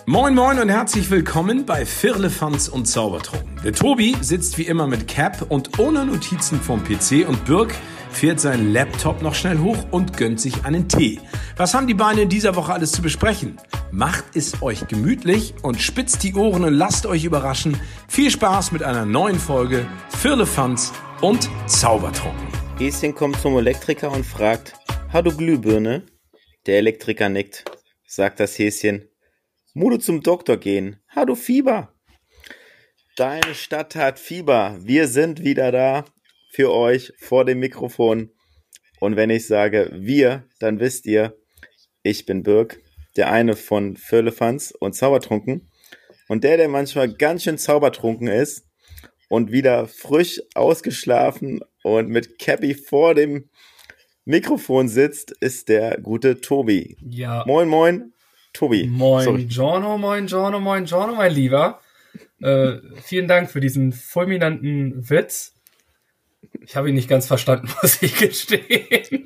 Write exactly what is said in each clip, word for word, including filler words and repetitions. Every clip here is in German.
Moin moin und herzlich willkommen bei Firlefanz und Zaubertrunken. Der Tobi sitzt wie immer mit Cap und ohne Notizen vom P C und Birk fährt seinen Laptop noch schnell hoch und gönnt sich einen Tee. Was haben die Beine in dieser Woche alles zu besprechen? Macht es euch gemütlich und spitzt die Ohren und lasst euch überraschen. Viel Spaß mit einer neuen Folge Firlefanz und Zaubertrunken. Häschen kommt zum Elektriker und fragt, hast du Glühbirne? Der Elektriker nickt, sagt das Häschen. Mude zum Doktor gehen. Ha, du Fieber. Deine Stadt hat Fieber. Wir sind wieder da für euch vor dem Mikrofon. Und wenn ich sage wir, dann wisst ihr, ich bin Birk, der eine von Firlefanz und Zaubertrunken. Und der, der manchmal ganz schön zaubertrunken ist und wieder frisch ausgeschlafen und mit Cappy vor dem Mikrofon sitzt, ist der gute Tobi. Ja. Moin, moin. Tobi. Moin, Sorry. Giorno, moin, Giorno, moin, Giorno, mein Lieber. Äh, vielen Dank für diesen fulminanten Witz. Ich habe ihn nicht ganz verstanden, muss ich gestehen.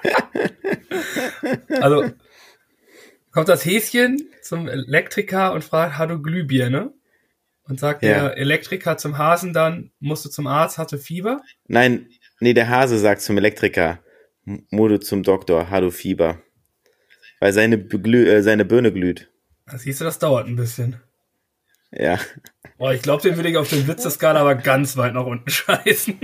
Also, kommt das Häschen zum Elektriker und fragt, hast du Glühbirne? Und sagt Ja. der Elektriker zum Hasen dann, musst du zum Arzt, hatte Fieber? Nein, nee, der Hase sagt zum Elektriker, Mude zum Doktor, hast du Fieber. Weil seine, Glüh, äh, seine Birne glüht. Siehst du, das dauert ein bisschen. Ja. Boah, ich glaube, den würde ich auf den Witzeskala aber ganz weit nach unten scheißen.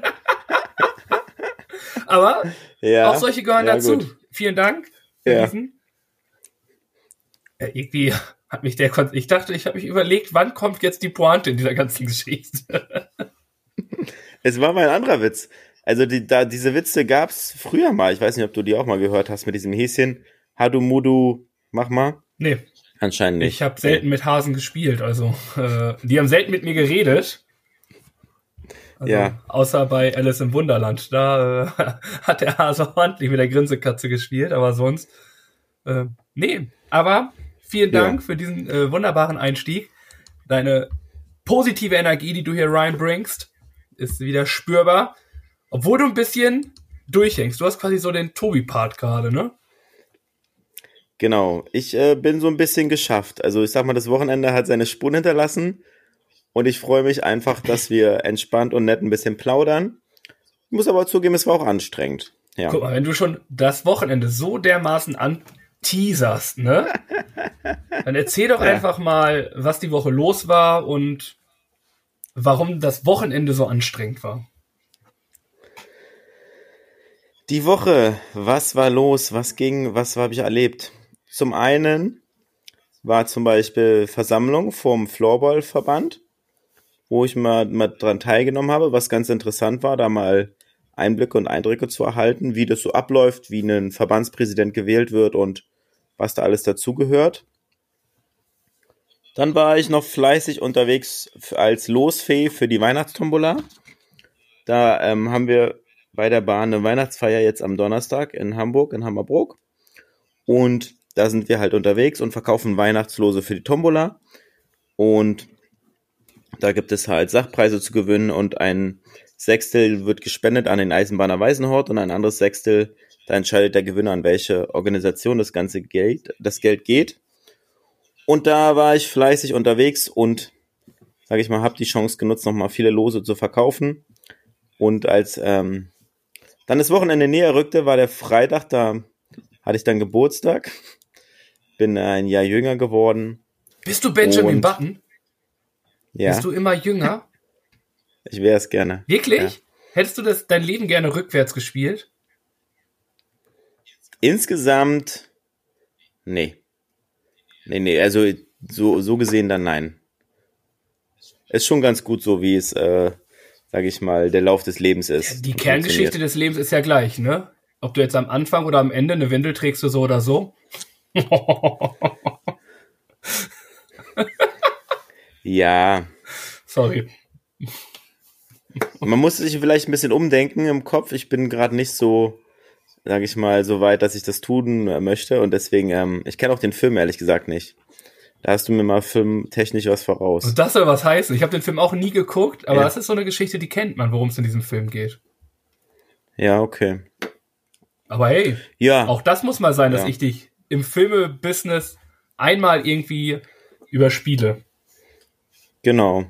Aber Ja. auch solche gehören Ja, dazu. gut. Vielen Dank für Ja. diesen. Ja, irgendwie hat mich der Kon- ich dachte, ich habe mich überlegt, wann kommt jetzt die Pointe in dieser ganzen Geschichte? Es war mal ein anderer Witz. Also die, da, diese Witze gab's früher mal. Ich weiß nicht, ob du die auch mal gehört hast mit diesem Häschen. Hadu Mudu, mach mal. Nee, Anscheinend nicht. ich habe selten mit Hasen gespielt, also äh, die haben selten mit mir geredet. Also, Ja. Außer bei Alice im Wunderland. Da äh, hat der Hase ordentlich mit der Grinsekatze gespielt, aber sonst äh, nee. Aber vielen Dank Ja. für diesen äh, wunderbaren Einstieg. Deine positive Energie, die du hier reinbringst, ist wieder spürbar. Obwohl du ein bisschen durchhängst. Du hast quasi so den Tobi-Part gerade, ne? Genau. Ich äh, bin so ein bisschen geschafft. Also ich sag mal, das Wochenende hat seine Spuren hinterlassen. Und ich freue mich einfach, dass wir entspannt und nett ein bisschen plaudern. Ich muss aber zugeben, es war auch anstrengend. Ja. Guck mal, wenn du schon das Wochenende so dermaßen anteaserst, ne? Dann erzähl doch Ja. einfach mal, was die Woche los war und warum das Wochenende so anstrengend war. Die Woche, was war los, was ging, was habe ich erlebt? Zum einen war zum Beispiel Versammlung vom Floorball-Verband, wo ich mal, mal dran teilgenommen habe, was ganz interessant war, da mal Einblicke und Eindrücke zu erhalten, wie das so abläuft, wie ein Verbandspräsident gewählt wird und was da alles dazugehört. Dann war ich noch fleißig unterwegs als Losfee für die Weihnachtstombola. Da ähm, haben wir bei der Bahn eine Weihnachtsfeier jetzt am Donnerstag in Hamburg, in Hammerbrook. Und da sind wir halt unterwegs und verkaufen Weihnachtslose für die Tombola. Und da gibt es halt Sachpreise zu gewinnen und ein Sechstel wird gespendet an den Eisenbahner Waisenhort und ein anderes Sechstel, da entscheidet der Gewinner, an welche Organisation das ganze Geld, das Geld geht. Und da war ich fleißig unterwegs und, sage ich mal, habe die Chance genutzt, nochmal viele Lose zu verkaufen. Und als ähm, dann das Wochenende näher rückte, war der Freitag, da hatte ich dann Geburtstag, bin ein Jahr jünger geworden. Bist du Benjamin Und- Button? Ja, Bist du immer jünger? ich wäre es gerne. Wirklich? Ja. Hättest du das dein Leben gerne rückwärts gespielt? Insgesamt, nee. Nee, nee, also so, so gesehen dann nein. Ist schon ganz gut so, wie es, äh, sage ich mal, der Lauf des Lebens ist. Die Kerngeschichte des Lebens ist ja gleich, ne? Ob du jetzt am Anfang oder am Ende eine Windel trägst, du so oder so. Ja, Sorry. man muss sich vielleicht ein bisschen umdenken im Kopf. Ich bin gerade nicht so, sage ich mal, so weit, dass ich das tun äh, möchte. Und deswegen, ähm, ich kenne auch den Film ehrlich gesagt nicht. Da hast du mir mal filmtechnisch was voraus. Und das soll was heißen. Ich habe den Film auch nie geguckt, aber Ja. das ist so eine Geschichte, die kennt man, worum es in diesem Film geht. Ja, okay. Aber hey, Ja, auch das muss mal sein, dass Ja. ich dich im Filme-Business einmal irgendwie über Spiele. Genau.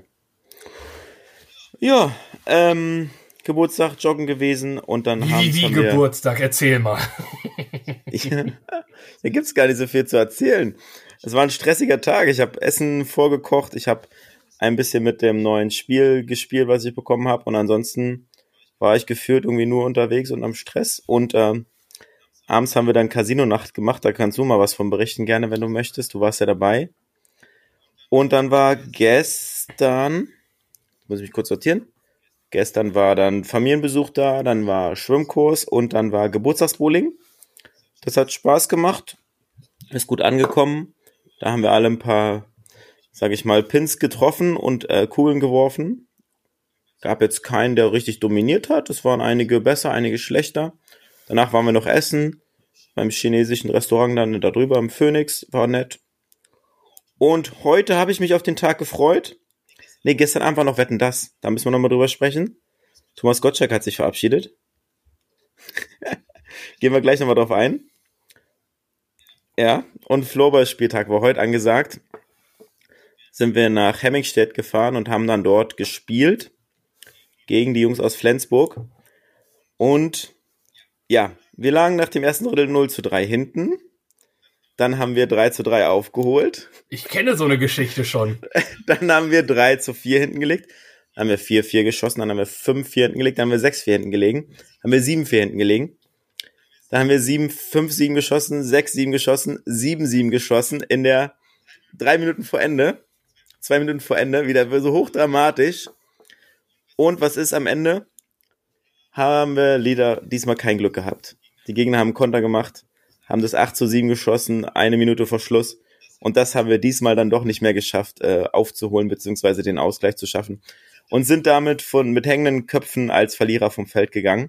Ja, ähm, Geburtstag, Joggen gewesen und dann Wie, haben wie, wie Geburtstag? Erzähl mal. Ja, da gibt's gar nicht so viel zu erzählen. Es war ein stressiger Tag. Ich habe Essen vorgekocht. Ich habe ein bisschen mit dem neuen Spiel gespielt, was ich bekommen habe. Und ansonsten war ich gefühlt irgendwie nur unterwegs und am Stress. Und ähm, abends haben wir dann Casino-Nacht gemacht. Da kannst du mal was von berichten, gerne, wenn du möchtest. Du warst ja dabei. Und dann war gestern, muss ich mich kurz sortieren, gestern war dann Familienbesuch da, dann war Schwimmkurs und dann war Geburtstagsbowling. Das hat Spaß gemacht, ist gut angekommen. Da haben wir alle ein paar, sag ich mal, Pins getroffen und äh, Kugeln geworfen. Gab jetzt keinen, der richtig dominiert hat. Es waren einige besser, einige schlechter. Danach waren wir noch essen beim chinesischen Restaurant dann da drüber im Phoenix, war nett. Und heute habe ich mich auf den Tag gefreut. Nee, gestern Abend war noch Wetten, das. Da müssen wir nochmal drüber sprechen. Thomas Gottschalk hat sich verabschiedet. Gehen wir gleich nochmal drauf ein. Ja, und Floorball-Spieltag war heute angesagt. Sind wir nach Hemmingstedt gefahren und haben dann dort gespielt. Gegen die Jungs aus Flensburg. Und ja, wir lagen nach dem ersten Drittel null zu drei hinten. Dann haben wir drei zu drei aufgeholt. Ich kenne so eine Geschichte schon. Dann haben wir drei zu vier hinten gelegt. Dann haben wir vier vier geschossen. Dann haben wir fünf vier hinten gelegt. Dann haben wir sechs vier hinten gelegen. Dann haben wir sieben vier hinten gelegen. Dann haben wir sieben fünf sieben geschossen, sechs sieben geschossen, sieben sieben geschossen in der drei Minuten vor Ende. Zwei Minuten vor Ende. Wieder so hochdramatisch. Und was ist am Ende? Haben wir leider diesmal kein Glück gehabt. Die Gegner haben Konter gemacht. Haben das acht zu sieben geschossen, eine Minute vor Schluss. Und das haben wir diesmal dann doch nicht mehr geschafft, äh, aufzuholen, beziehungsweise den Ausgleich zu schaffen. Und sind damit von mit hängenden Köpfen als Verlierer vom Feld gegangen.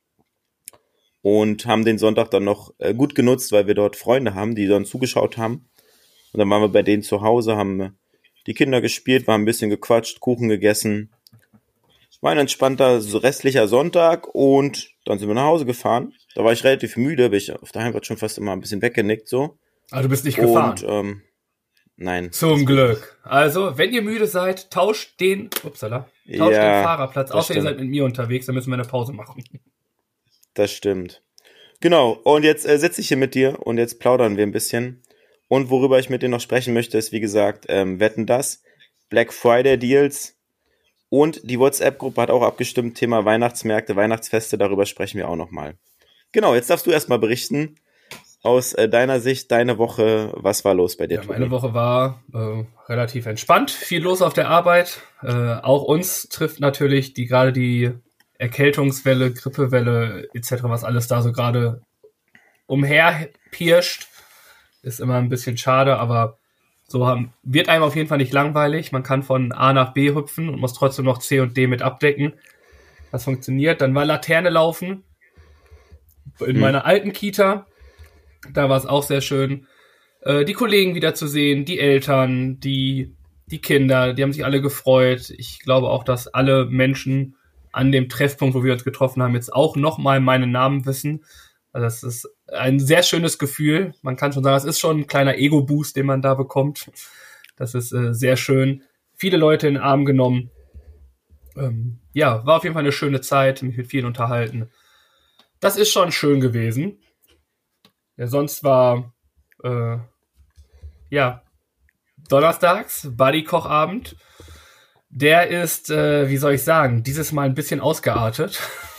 Und haben den Sonntag dann noch äh, gut genutzt, weil wir dort Freunde haben, die dann zugeschaut haben. Und dann waren wir bei denen zu Hause, haben die Kinder gespielt, waren ein bisschen gequatscht, Kuchen gegessen. War ein entspannter restlicher Sonntag und dann sind wir nach Hause gefahren. Da war ich relativ müde, bin ich auf der Heimfahrt schon fast immer ein bisschen weggenickt, so. Ah, du bist nicht gefahren? Und, ähm, nein. Zum Glück. Also, wenn ihr müde seid, tauscht den, upsala, tauscht Ja, den Fahrerplatz, außer ihr stimmt. seid mit mir unterwegs, dann müssen wir eine Pause machen. Das stimmt. Genau, und jetzt äh, sitze ich hier mit dir und jetzt plaudern wir ein bisschen. Und worüber ich mit dir noch sprechen möchte, ist, wie gesagt, ähm, Wetten, das, Black Friday Deals und die WhatsApp-Gruppe hat auch abgestimmt, Thema Weihnachtsmärkte, Weihnachtsfeste, darüber sprechen wir auch nochmal. Genau, jetzt darfst du erstmal berichten, aus äh, deiner Sicht, deine Woche, was war los bei dir? Ja, meine Woche war äh, relativ entspannt, viel los auf der Arbeit. Äh, auch uns trifft natürlich die gerade die Erkältungswelle, Grippewelle et cetera, was alles da so gerade umherpirscht. Ist immer ein bisschen schade, aber so haben, wird einem auf jeden Fall nicht langweilig. Man kann von A nach B hüpfen und muss trotzdem noch C und D mit abdecken. Das funktioniert. Dann war Laterne laufen in hm. meiner alten Kita. Da war es auch sehr schön, äh, die Kollegen wieder zu sehen, die Eltern, die, die Kinder, die haben sich alle gefreut. Ich glaube auch, dass alle Menschen an dem Treffpunkt, wo wir uns getroffen haben, jetzt auch nochmal meinen Namen wissen. Also das ist ein sehr schönes Gefühl. Man kann schon sagen, es ist schon ein kleiner Ego-Boost, den man da bekommt. Das ist äh, sehr schön. Viele Leute in den Arm genommen. Ähm, ja, war auf jeden Fall eine schöne Zeit, mich mit vielen unterhalten. Das ist schon schön gewesen. Ja, sonst war äh, ja donnerstags Buddy-Kochabend. Der ist, äh, wie soll ich sagen, dieses Mal ein bisschen ausgeartet.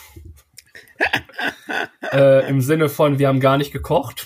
äh, Im Sinne von, wir haben gar nicht gekocht,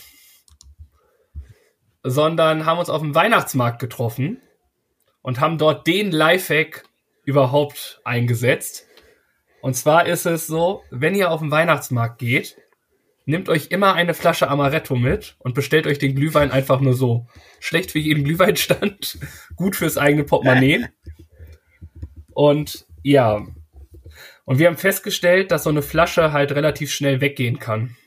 sondern haben uns auf dem Weihnachtsmarkt getroffen und haben dort den Lifehack überhaupt eingesetzt. Und zwar ist es so, wenn ihr auf den Weihnachtsmarkt geht, nehmt euch immer eine Flasche Amaretto mit und bestellt euch den Glühwein einfach nur so. Schlecht für jeden Glühweinstand, gut fürs eigene Portemonnaie. Und ja, und wir haben festgestellt, dass so eine Flasche halt relativ schnell weggehen kann.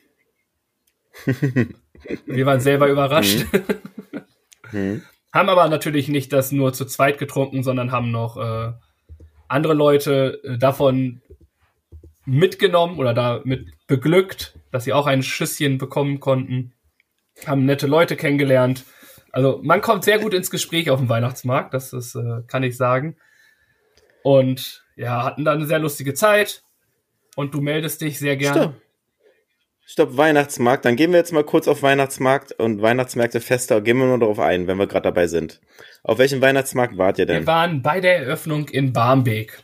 Wir waren selber überrascht. Mhm. Haben aber natürlich nicht das nur zu zweit getrunken, sondern haben noch äh, andere Leute äh, davon mitgenommen oder damit beglückt, dass sie auch ein Schüsschen bekommen konnten. Haben nette Leute kennengelernt. Also man kommt sehr gut ins Gespräch auf dem Weihnachtsmarkt, das ist, äh, kann ich sagen. Und ja, hatten dann eine sehr lustige Zeit. Und du meldest dich sehr gerne. Stopp. Stopp, Weihnachtsmarkt. Dann gehen wir jetzt mal kurz auf Weihnachtsmarkt und Weihnachtsmärkte fester. Gehen wir nur darauf ein, wenn wir gerade dabei sind. Auf welchem Weihnachtsmarkt wart ihr denn? Wir waren bei der Eröffnung in Barmbek.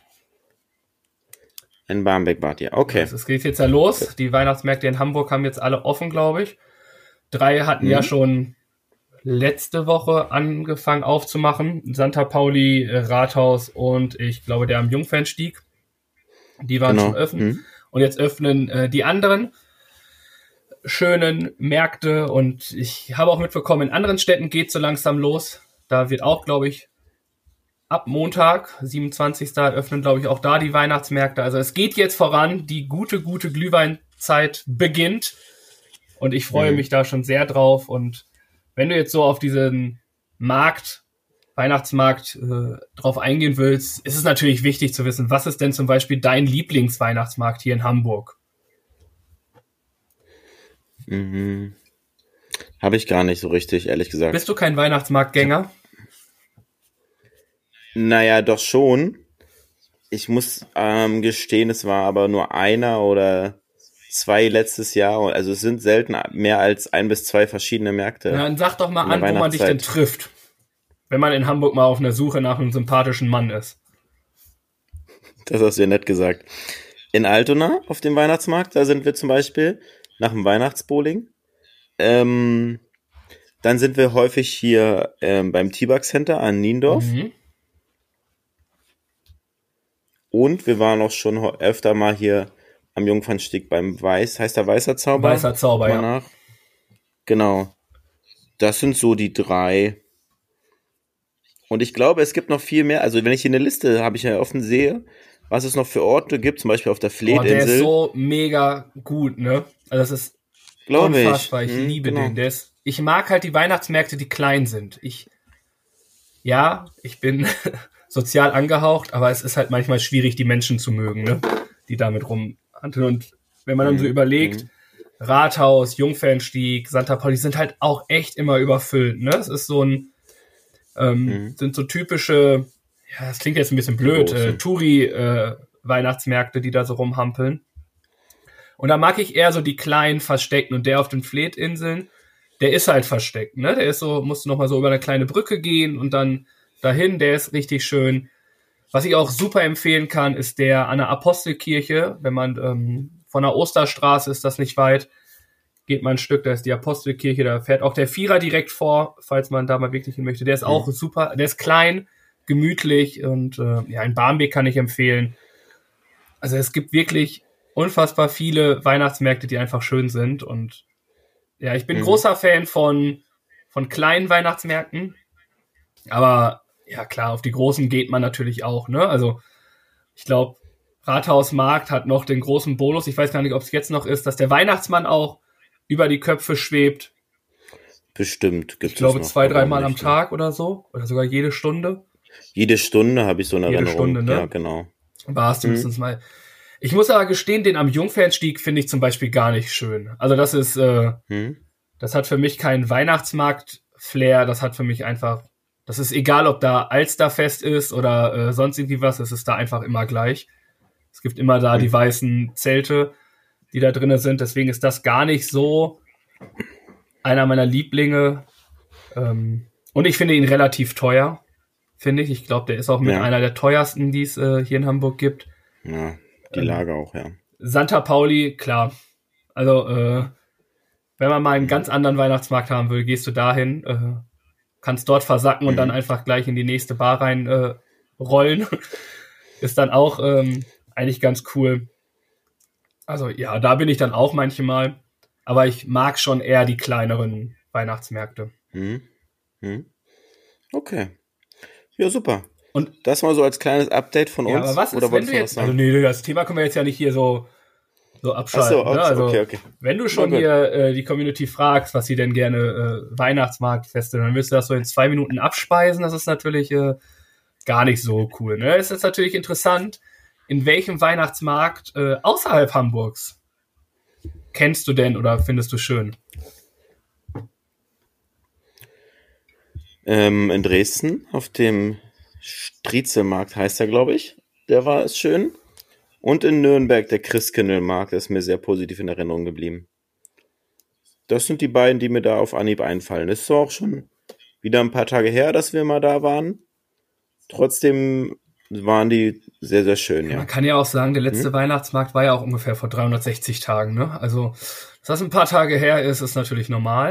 In Barmbek wart ihr, okay. Also es geht jetzt ja los. Die Weihnachtsmärkte in Hamburg haben jetzt alle offen, glaube ich. Drei hatten mhm. ja schon letzte Woche angefangen aufzumachen. Sankt Pauli, Rathaus und ich glaube, der am Jungfernstieg. Die waren genau. schon offen. Mhm. Und jetzt öffnen äh, die anderen schönen Märkte. Und ich habe auch mitbekommen, in anderen Städten geht so langsam los. Da wird auch, glaube ich, ab Montag, siebenundzwanzigsten öffnen, glaube ich, auch da die Weihnachtsmärkte. Also es geht jetzt voran. Die gute, gute Glühweinzeit beginnt. Und ich freue mhm. mich da schon sehr drauf. Und wenn du jetzt so auf diesen Markt, Weihnachtsmarkt äh, drauf eingehen willst, ist es natürlich wichtig zu wissen, was ist denn zum Beispiel dein Lieblingsweihnachtsmarkt hier in Hamburg? Mhm. Habe ich gar nicht so richtig, ehrlich gesagt. Bist du kein Weihnachtsmarktgänger? Naja, doch schon. Ich muss ähm, gestehen, es war aber nur einer oder zwei letztes Jahr. Also es sind selten mehr als ein bis zwei verschiedene Märkte. Ja, dann sag doch mal an, wo man dich denn trifft. Wenn man in Hamburg mal auf einer Suche nach einem sympathischen Mann ist. Das hast du ja nett gesagt. In Altona auf dem Weihnachtsmarkt, da sind wir zum Beispiel nach dem Weihnachtsbowling. Ähm, dann sind wir häufig hier ähm, beim T-Bug Center an Niendorf. Mhm. Und wir waren auch schon öfter mal hier am Jungfernstieg beim Weiß, heißt der Weißer Zauber? Weißer Zauber, ja. Nach. Genau. Das sind so die drei. Und ich glaube, es gibt noch viel mehr. Also wenn ich hier eine Liste habe, ich ja offen sehe, was es noch für Orte gibt, zum Beispiel auf der Fleetinsel. Oh, der ist so mega gut, ne? Also das ist glaube unfassbar. Ich, ich ich liebe genau. den. Der ist, ich mag halt die Weihnachtsmärkte, die klein sind. Ich, ja, ich bin sozial angehaucht, aber es ist halt manchmal schwierig, die Menschen zu mögen, ne? Die damit rumhandeln. Und wenn man dann mhm. so überlegt, mhm. Rathaus, Jungfernstieg, Sankt Pauli sind halt auch echt immer überfüllt, ne? Es ist so ein Ähm, mhm. sind so typische, ja, das klingt jetzt ein bisschen blöd, äh, Touri-Weihnachtsmärkte, äh, die da so rumhampeln. Und da mag ich eher so die kleinen versteckten und der auf den Fleetinseln, der ist halt versteckt, ne? Der ist so, musst du nochmal so über eine kleine Brücke gehen und dann dahin, der ist richtig schön. Was ich auch super empfehlen kann, ist der an der Apostelkirche, wenn man ähm, von der Osterstraße ist das nicht weit, geht man ein Stück, da ist die Apostelkirche, da fährt auch der Vierer direkt vor, falls man da mal wirklich hin möchte. Der ist auch mhm. super, der ist klein, gemütlich und äh, ja, in Barmbek kann ich empfehlen. Also es gibt wirklich unfassbar viele Weihnachtsmärkte, die einfach schön sind und ja, ich bin mhm. großer Fan von, von kleinen Weihnachtsmärkten, aber ja klar, auf die großen geht man natürlich auch, ne? Also ich glaube, Rathausmarkt hat noch den großen Bonus, ich weiß gar nicht, ob es jetzt noch ist, dass der Weihnachtsmann auch über die Köpfe schwebt. Bestimmt gibt es. Ich glaube, zwei, dreimal am Tag oder so. Oder sogar jede Stunde. Jede Stunde habe ich so eine jede Erinnerung. Stunde, ne? Ja, genau. War es mindestens hm. mal. Ich muss aber gestehen, den am Jungfernstieg finde ich zum Beispiel gar nicht schön. Also das ist, äh, hm. das hat für mich keinen Weihnachtsmarkt-Flair. Das hat für mich einfach, das ist egal, ob da Alsterfest ist oder äh, sonst irgendwie was. Es ist da einfach immer gleich. Es gibt immer da hm. die weißen Zelte, die da drin sind. Deswegen ist das gar nicht so einer meiner Lieblinge. Ähm, und ich finde ihn relativ teuer, finde ich. Ich glaube, der ist auch mit ja. einer der teuersten, die es äh, hier in Hamburg gibt. Ja, die Lage ähm, auch, ja. Sankt Pauli, klar. Also, äh, wenn man mal einen ganz anderen Weihnachtsmarkt haben will, gehst du dahin, äh, kannst dort versacken mhm. und dann einfach gleich in die nächste Bar rein äh, rollen. Ist dann auch ähm, eigentlich ganz cool. Also ja, da bin ich dann auch manchmal, aber ich mag schon eher die kleineren Weihnachtsmärkte. Hm. Hm. Okay. Ja, super. Und das mal so als kleines Update von ja, uns. Aber was ist, oder wenn du jetzt, also nee, das Thema können wir jetzt ja nicht hier so, so abschalten. Ach so, ne? Also, okay, okay. Wenn du schon hier äh, die Community fragst, was sie denn gerne äh, Weihnachtsmarktfeste, dann willst du das so in zwei Minuten abspeisen. Das ist natürlich äh, gar nicht so cool. Ne? Es ist natürlich interessant, in welchem Weihnachtsmarkt äh, außerhalb Hamburgs kennst du denn oder findest du schön? Ähm, in Dresden auf dem Striezelmarkt heißt er, glaube ich. Der war es schön. Und in Nürnberg der Christkindlmarkt, der ist mir sehr positiv in Erinnerung geblieben. Das sind die beiden, die mir da auf Anhieb einfallen. Es ist auch schon wieder ein paar Tage her, dass wir mal da waren. Trotzdem waren die sehr, sehr schön, ja. Man kann ja auch sagen, der letzte Hm? Weihnachtsmarkt war ja auch ungefähr vor dreihundertsechzig Tagen, ne? Also, dass das ein paar Tage her ist, ist natürlich normal.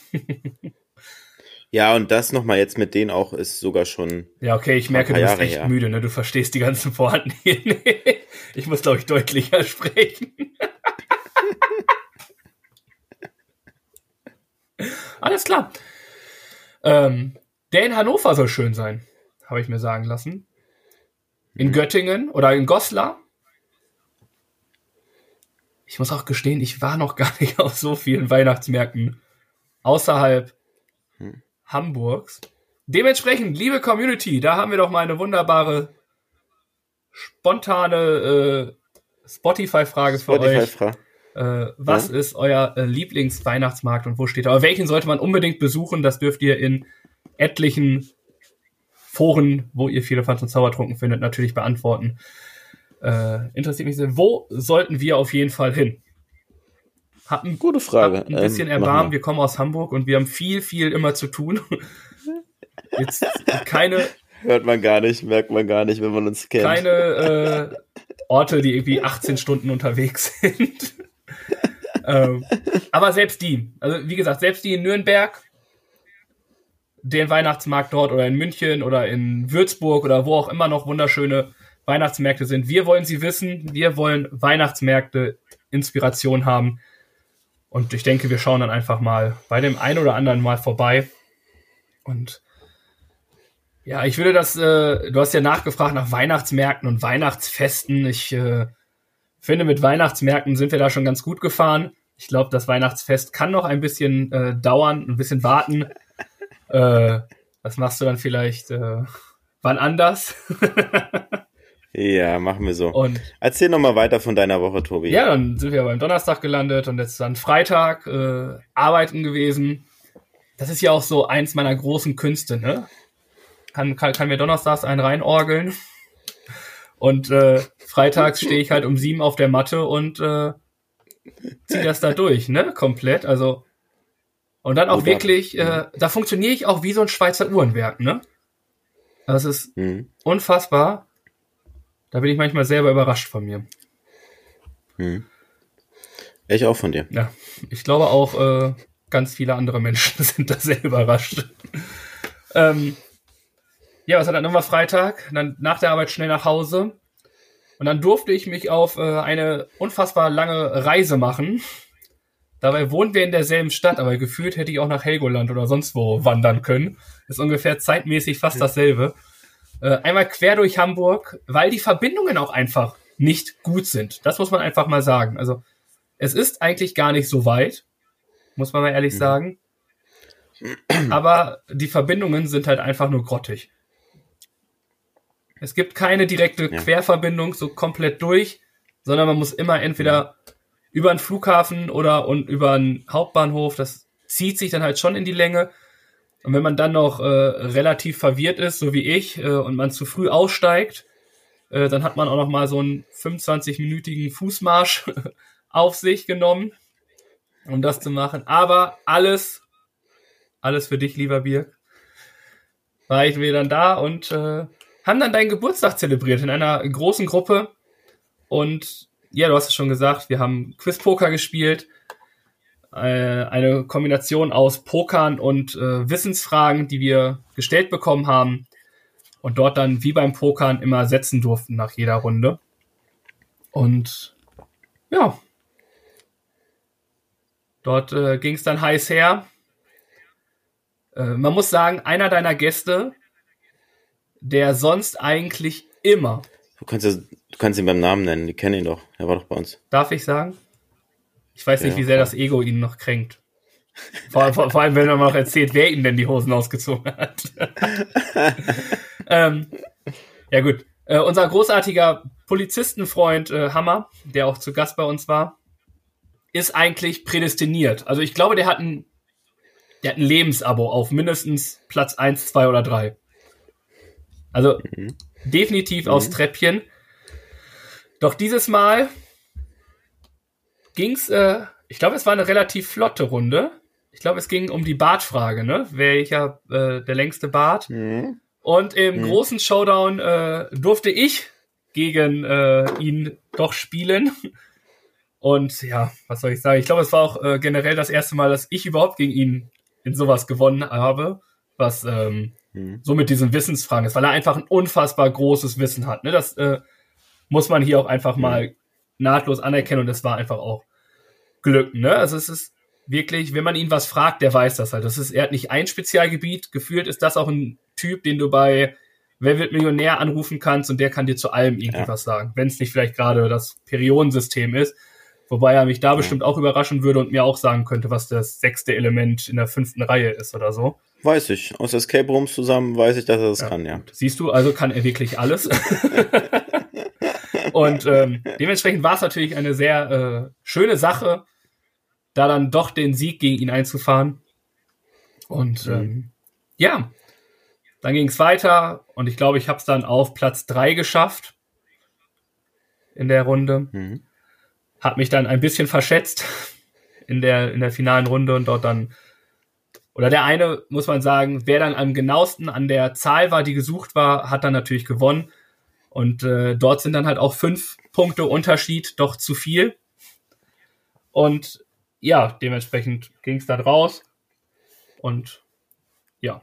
Ja, und das nochmal jetzt mit denen auch ist sogar schon. Ja, okay, ich merke, Ein du paar bist Jahre echt her. müde, ne? Du verstehst die ganzen Worte nicht. Ich muss, glaube ich, deutlicher sprechen. Alles klar. Ähm, der in Hannover soll schön sein, habe ich mir sagen lassen. In Mhm. Göttingen oder in Goslar. Ich muss auch gestehen, ich war noch gar nicht auf so vielen Weihnachtsmärkten außerhalb Hm. Hamburgs. Dementsprechend, liebe Community, da haben wir doch mal eine wunderbare, spontane äh, Spotify-Frage für euch. Spotify-Fra. Äh, was Ja. ist euer äh, Lieblingsweihnachtsmarkt und wo steht er? Aber welchen sollte man unbedingt besuchen? Das dürft ihr in etlichen Foren, wo ihr viele Fans und Zaubertrunken findet, natürlich beantworten. Äh, interessiert mich sehr. Wo sollten wir auf jeden Fall hin? Hab ein, Gute Frage. hab ein bisschen Ähm, mach Erbarmen. mal. Wir kommen aus Hamburg und wir haben viel, viel immer zu tun. Jetzt keine, Hört man gar nicht, merkt man gar nicht, wenn man uns kennt. keine äh, Orte, die irgendwie achtzehn Stunden unterwegs sind. ähm, aber selbst die, also wie gesagt, selbst die in Nürnberg, den Weihnachtsmarkt dort oder in München oder in Würzburg oder wo auch immer noch wunderschöne Weihnachtsmärkte sind. Wir wollen sie wissen, wir wollen Weihnachtsmärkte Inspiration haben und ich denke, wir schauen dann einfach mal bei dem einen oder anderen mal vorbei und ja, ich würde das, äh, du hast ja nachgefragt nach Weihnachtsmärkten und Weihnachtsfesten. Ich äh, finde, mit Weihnachtsmärkten sind wir da schon ganz gut gefahren. Ich glaube, das Weihnachtsfest kann noch ein bisschen äh, dauern, ein bisschen warten. Äh, das machst du dann vielleicht äh, wann anders. Ja, machen wir so. Und Erzähl noch mal weiter von deiner Woche, Tobi. ja, dann sind wir beim Donnerstag gelandet und jetzt dann Freitag äh, arbeiten gewesen. Das ist ja auch so eins meiner großen Künste, ne? Kann, kann, kann mir donnerstags einen reinorgeln. Und äh, freitags stehe ich halt um sieben auf der Matte und äh, ziehe das da durch, ne? Komplett. Also und dann auch Hut ab. wirklich, äh, da funktioniere ich auch wie so ein Schweizer Uhrenwerk, ne? Das ist Mhm. unfassbar. Da bin ich manchmal selber überrascht von mir. Mhm. Ich auch von dir. Ja, ich glaube auch, äh, ganz viele andere Menschen sind da sehr überrascht. ähm, ja, was hat dann immer Freitag? Dann nach der Arbeit schnell nach Hause. Und dann durfte ich mich auf äh, eine unfassbar lange Reise machen. Dabei wohnen wir in derselben Stadt, aber gefühlt hätte ich auch nach Helgoland oder sonst wo wandern können. Ist ungefähr zeitmäßig fast dasselbe. Äh, einmal quer durch Hamburg, weil die Verbindungen auch einfach nicht gut sind. Das muss man einfach mal sagen. Also es ist eigentlich gar nicht so weit, muss man mal ehrlich Mhm. sagen. Aber die Verbindungen sind halt einfach nur grottig. Es gibt keine direkte Ja. Querverbindung so komplett durch, sondern man muss immer entweder über einen Flughafen oder und über einen Hauptbahnhof. Das zieht sich dann halt schon in die Länge. Und wenn man dann noch äh, relativ verwirrt ist, so wie ich, äh, und man zu früh aussteigt, äh, dann hat man auch noch mal so einen fünfundzwanzig-minütigen Fußmarsch auf sich genommen, um das zu machen. Aber alles, alles für dich, lieber Birk. War ich wieder dann da und äh, haben dann deinen Geburtstag zelebriert in einer großen Gruppe. Und ja, du hast es schon gesagt, wir haben Quiz-Poker gespielt. Äh, eine Kombination aus Pokern und äh, Wissensfragen, die wir gestellt bekommen haben. Und dort dann, wie beim Pokern, immer setzen durften nach jeder Runde. Und ja, dort äh, ging es dann heiß her. Äh, man muss sagen, einer deiner Gäste, der sonst eigentlich immer, Du kannst, ja, du kannst ihn beim Namen nennen, die kennen ihn doch. Er war doch bei uns. darf ich sagen? Ich weiß nicht, Ja, wie sehr klar. das Ego ihn noch kränkt. Vor, vor, vor allem, wenn er noch erzählt, wer ihm denn die Hosen ausgezogen hat. ähm, ja gut. Äh, unser großartiger Polizistenfreund äh, Hammer, der auch zu Gast bei uns war, ist eigentlich prädestiniert. Also ich glaube, der hat ein der hat ein Lebensabo auf mindestens Platz eins, zwei oder drei. Also mhm. definitiv mhm. aus Treppchen. Doch dieses Mal ging's, äh, ich glaube, es war eine relativ flotte Runde. Ich glaube, es ging um die Bartfrage, ne? Welcher äh, der längste Bart? Mhm. Und im mhm. großen Showdown äh, durfte ich gegen äh, ihn doch spielen. Und ja, was soll ich sagen? Ich glaube, es war auch äh, generell das erste Mal, dass ich überhaupt gegen ihn in sowas gewonnen habe, was ähm, mhm. so mit diesen Wissensfragen ist, weil er einfach ein unfassbar großes Wissen hat. Ne? Das äh, muss man hier auch einfach mhm. mal nahtlos anerkennen und es war einfach auch Glück. Ne? Also es ist wirklich, wenn man ihn was fragt, der weiß das halt. Das ist, er hat nicht ein Spezialgebiet. Gefühlt ist das auch ein Typ, den du bei Wer wird Millionär anrufen kannst und der kann dir zu allem irgendwie ja. was sagen. Wenn es nicht vielleicht gerade das Periodensystem ist. Wobei er mich da ja. bestimmt auch überraschen würde und mir auch sagen könnte, was das sechste Element in der fünften Reihe ist oder so. Weiß ich. Aus Escape Rooms zusammen weiß ich, dass er das ja. kann, ja. Siehst du, also kann er wirklich alles. Und ähm, dementsprechend war es natürlich eine sehr äh, schöne Sache, da dann doch den Sieg gegen ihn einzufahren. Und mhm. ähm, ja, dann ging es weiter und ich glaube, ich habe es dann auf Platz drei geschafft in der Runde. Mhm. Hab mich dann ein bisschen verschätzt in der in der finalen Runde und dort dann, oder der eine, muss man sagen, wer dann am genauesten an der Zahl war, die gesucht war, hat dann natürlich gewonnen. Und äh, dort sind dann halt auch fünf Punkte Unterschied doch zu viel. Und ja, dementsprechend ging es dann raus. Und ja.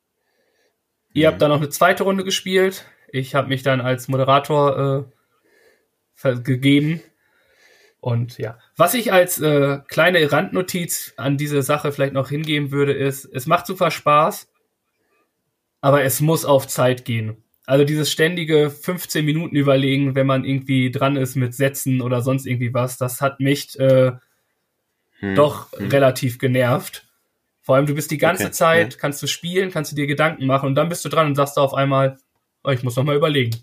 Ihr mhm. habt dann noch eine zweite Runde gespielt. Ich habe mich dann als Moderator äh, gegeben. Und ja, was ich als äh, kleine Randnotiz an diese Sache vielleicht noch hingeben würde, ist, es macht super Spaß, aber es muss auf Zeit gehen. Also dieses ständige fünfzehn Minuten überlegen, wenn man irgendwie dran ist mit Sätzen oder sonst irgendwie was, das hat mich äh, hm. doch hm. relativ genervt. Vor allem, du bist die ganze okay. Zeit, ja. kannst du spielen, kannst du dir Gedanken machen und dann bist du dran und sagst du auf einmal, oh, ich muss noch mal überlegen.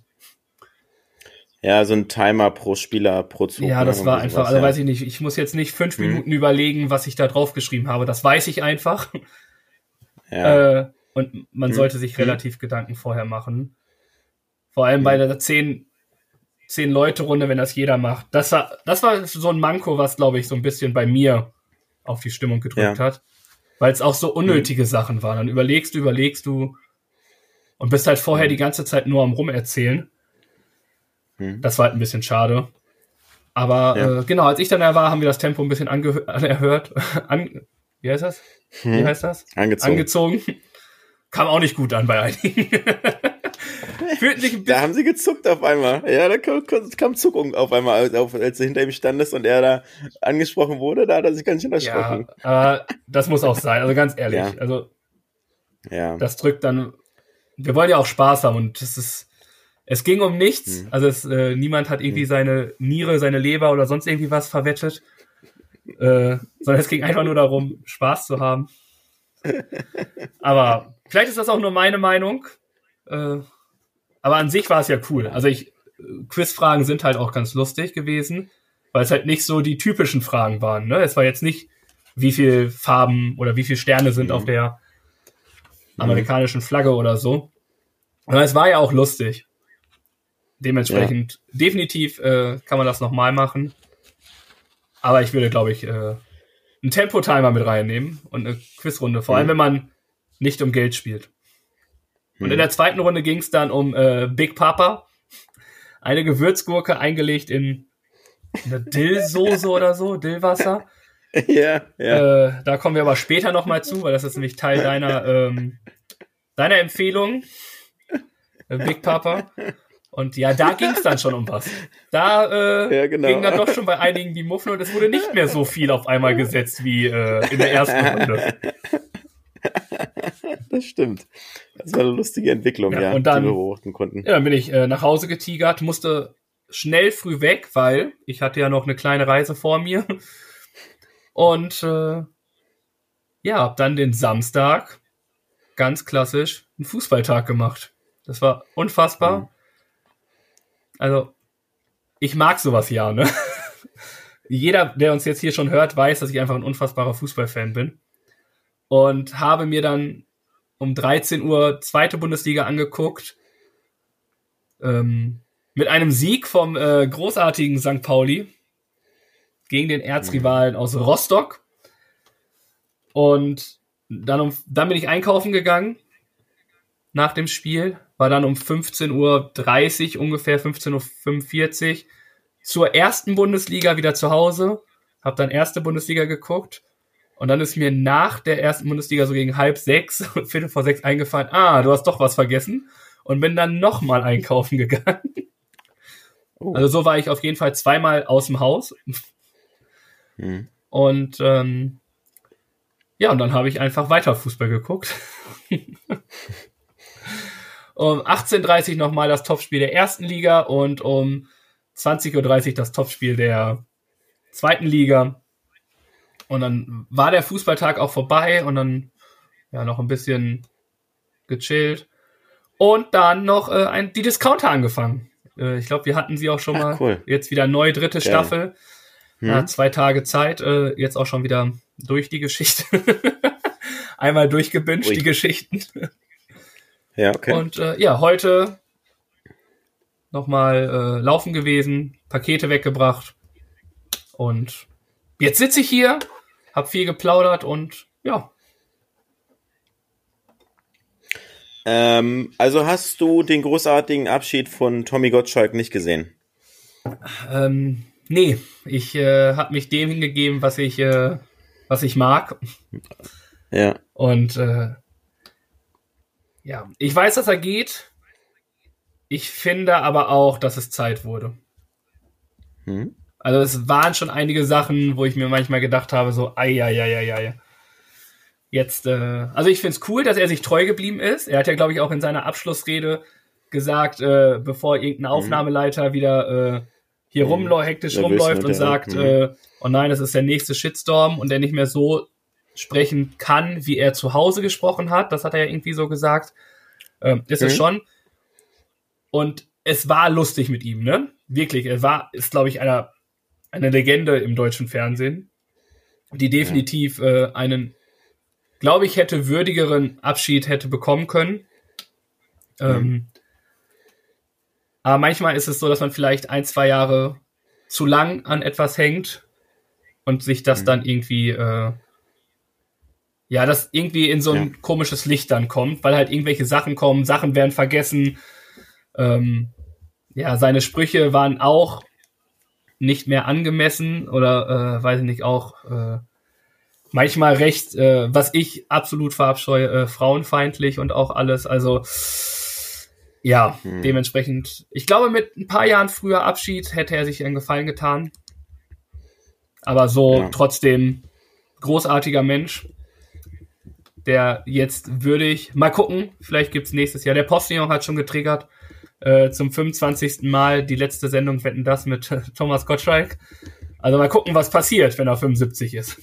Ja, so ein Timer pro Spieler, pro Zug. Ja, das war einfach, also ja. weiß ich nicht, ich muss jetzt nicht fünf hm. Minuten überlegen, was ich da drauf geschrieben habe. Das weiß ich einfach. Ja. Äh, und man hm. sollte sich hm. relativ Gedanken vorher machen. Vor allem hm. bei der zehn, zehn Leute Runde, wenn das jeder macht. Das war, das war so ein Manko, was, glaube ich, so ein bisschen bei mir auf die Stimmung gedrückt ja. hat. Weil es auch so unnötige hm. Sachen waren. Dann überlegst du, überlegst du und bist halt vorher hm. die ganze Zeit nur am Rumerzählen. Das war halt ein bisschen schade. Aber ja. äh, genau, als ich dann da war, haben wir das Tempo ein bisschen ange- erhört. An- Wie heißt das? Hm. Wie heißt das? Angezogen. Angezogen. Kam auch nicht gut an bei einigen. Fühlten sich ein bisschen. Da haben sie gezuckt auf einmal. Ja, da kam, kam Zuckung auf einmal, auf, als du hinter ihm standest und er da angesprochen wurde, da hat er sich ganz schön erschrocken. Ja, aber das muss auch sein, also ganz ehrlich. Ja. Also ja. das drückt dann. Wir wollen ja auch Spaß haben und das ist. Es ging um nichts, also es, äh, niemand hat irgendwie seine Niere, seine Leber oder sonst irgendwie was verwettet, äh, sondern es ging einfach nur darum, Spaß zu haben. Aber vielleicht ist das auch nur meine Meinung, äh, aber an sich war es ja cool. Also ich, Quizfragen sind halt auch ganz lustig gewesen, weil es halt nicht so die typischen Fragen waren. Ne? Es war jetzt nicht, wie viel Farben oder wie viele Sterne sind mhm. auf der amerikanischen Flagge oder so. Aber es war ja auch lustig. Dementsprechend ja. definitiv äh, kann man das nochmal machen. Aber ich würde, glaube ich, äh, einen Tempo-Timer mit reinnehmen und eine Quizrunde. Vor mhm. allem, wenn man nicht um Geld spielt. Mhm. Und in der zweiten Runde ging es dann um äh, Big Papa. Eine Gewürzgurke eingelegt in eine Dillsoße oder so, Dillwasser. Ja, ja. Äh, da kommen wir aber später nochmal zu, weil das ist nämlich Teil deiner, ähm, deiner Empfehlung. Äh, Big Papa. Und ja, da ging es dann schon um was. Da äh, ja, genau. ging dann doch schon bei einigen die Muffen und es wurde nicht mehr so viel auf einmal gesetzt wie äh, in der ersten Runde. Das stimmt. Das war eine lustige Entwicklung, ja, ja und dann, die wir beobachten konnten. Ja, dann bin ich äh, nach Hause getigert, musste schnell früh weg, weil ich hatte ja noch eine kleine Reise vor mir. Und äh, ja, hab dann den Samstag ganz klassisch einen Fußballtag gemacht. Das war unfassbar. Mhm. Also, ich mag sowas ja, ne? Jeder, der uns jetzt hier schon hört, weiß, dass ich einfach ein unfassbarer Fußballfan bin. und habe mir dann um dreizehn Uhr zweite Bundesliga angeguckt, ähm, mit einem Sieg vom äh, großartigen Sankt Pauli gegen den Erzrivalen aus Rostock. Und dann, um, dann bin ich einkaufen gegangen nach dem Spiel, war dann um fünfzehn Uhr dreißig, ungefähr fünfzehn Uhr fünfundvierzig zur ersten Bundesliga wieder zu Hause, habe dann erste Bundesliga geguckt und dann ist mir nach der ersten Bundesliga so gegen halb sechs und viertel vor sechs eingefallen, ah, du hast doch was vergessen und bin dann nochmal einkaufen gegangen. Oh. Also so war ich auf jeden Fall zweimal aus dem Haus. Hm. Und ähm, ja, und dann habe ich einfach weiter Fußball geguckt. Um achtzehn Uhr dreißig nochmal das Topspiel der ersten Liga und um zwanzig Uhr dreißig das Topspiel der zweiten Liga. Und dann war der Fußballtag auch vorbei und dann ja noch ein bisschen gechillt. Und dann noch äh, ein, die Discounter angefangen. Äh, ich glaube, wir hatten sie auch schon Ach, mal. Cool. Jetzt wieder neu, dritte Geil. Staffel. Hm. Ja, zwei Tage Zeit. Äh, jetzt auch schon wieder durch die Geschichte. Einmal durchgebinged, die Geschichten. Ja, okay. Und äh, ja, heute nochmal äh, laufen gewesen, Pakete weggebracht. Und jetzt sitze ich hier, hab viel geplaudert und ja. Ähm, also hast du den großartigen Abschied von Tommy Gottschalk nicht gesehen? Ähm, nee, ich äh, habe mich dem hingegeben, was ich, äh, was ich mag. Ja. Und äh, ja, ich weiß, dass er geht. Ich finde aber auch, dass es Zeit wurde. Hm. Also es waren schon einige Sachen, wo ich mir manchmal gedacht habe, so, ai, ai, ai, ai, ai. Jetzt, äh, also ich finde es cool, dass er sich treu geblieben ist. Er hat ja, glaube ich, auch in seiner Abschlussrede gesagt, äh, bevor irgendein Aufnahmeleiter wieder äh, hier mhm. rumläuft, hektisch ja, rumläuft und sagt, mhm. äh, oh nein, das ist der nächste Shitstorm und der nicht mehr so sprechen kann, wie er zu Hause gesprochen hat. Das hat er ja irgendwie so gesagt. Ähm, ist mhm. es schon. Und es war lustig mit ihm, ne? Wirklich, er war, ist, glaube ich, einer, eine Legende im deutschen Fernsehen, die definitiv ja. äh, einen, glaube ich, hätte würdigeren Abschied hätte bekommen können. Mhm. Ähm, aber manchmal ist es so, dass man vielleicht ein, zwei Jahre zu lang an etwas hängt und sich das mhm. dann irgendwie äh, ja, das irgendwie in so ein ja. komisches Licht dann kommt, weil halt irgendwelche Sachen kommen, Sachen werden vergessen. Ähm, ja, seine Sprüche waren auch nicht mehr angemessen oder, äh, weiß ich nicht, auch äh, manchmal recht, äh, was ich absolut verabscheue, äh, frauenfeindlich und auch alles. Also, ja, hm. dementsprechend, ich glaube, mit ein paar Jahren früher Abschied hätte er sich einen Gefallen getan. Aber so ja. trotzdem großartiger Mensch, der jetzt würdig, mal gucken, vielleicht gibt's nächstes Jahr. Der Postillon hat schon getriggert, äh, zum fünfundzwanzigsten Mal die letzte Sendung Wetten, das mit äh, Thomas Gottschalk. Also mal gucken, was passiert, wenn er fünfundsiebzig ist.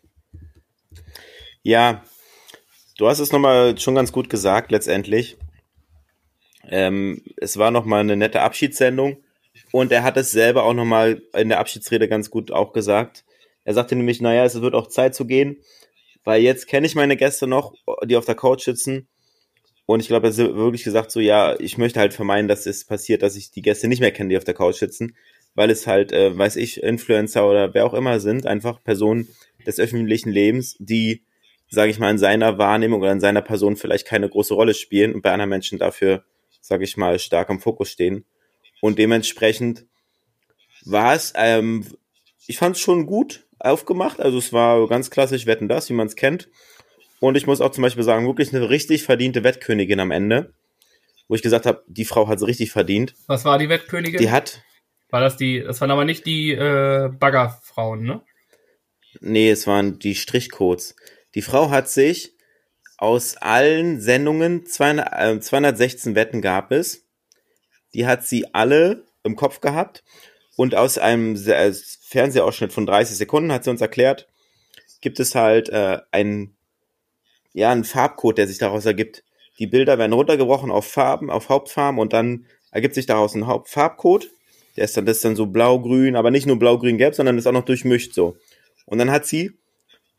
Ja, du hast es nochmal schon ganz gut gesagt, letztendlich. Ähm, es war nochmal eine nette Abschiedssendung und er hat es selber auch nochmal in der Abschiedsrede ganz gut auch gesagt. Er sagte nämlich, naja, es wird auch Zeit zu gehen, weil jetzt kenne ich meine Gäste noch, die auf der Couch sitzen. Und ich glaube, er hat wirklich gesagt so, ja, ich möchte halt vermeiden, dass es passiert, dass ich die Gäste nicht mehr kenne, die auf der Couch sitzen. Weil es halt, äh, weiß ich, Influencer oder wer auch immer sind, einfach Personen des öffentlichen Lebens, die, sage ich mal, in seiner Wahrnehmung oder in seiner Person vielleicht keine große Rolle spielen und bei anderen Menschen dafür, sage ich mal, stark im Fokus stehen. Und dementsprechend war es, ähm, ich fand es schon gut aufgemacht. Also es war ganz klassisch Wetten, das, wie man es kennt. Und ich muss auch zum Beispiel sagen, wirklich eine richtig verdiente Wettkönigin am Ende. Wo ich gesagt habe, die Frau hat es richtig verdient. Was war die Wettkönigin? Die hat... War das die, das waren aber nicht die äh, Baggerfrauen, ne? Nee, es waren die Strichcodes. Die Frau hat sich aus allen Sendungen, zweihundert, äh, zweihundertsechzehn Wetten gab es, die hat sie alle im Kopf gehabt. Und aus einem Fernsehausschnitt von dreißig Sekunden hat sie uns erklärt, gibt es halt äh, einen, ja, einen Farbcode, der sich daraus ergibt. Die Bilder werden runtergebrochen auf Farben, auf Hauptfarben und dann ergibt sich daraus ein Hauptfarbcode. Der ist dann, das ist dann so blau-grün, aber nicht nur blau-grün-gelb, sondern ist auch noch durchmischt so. Und dann hat sie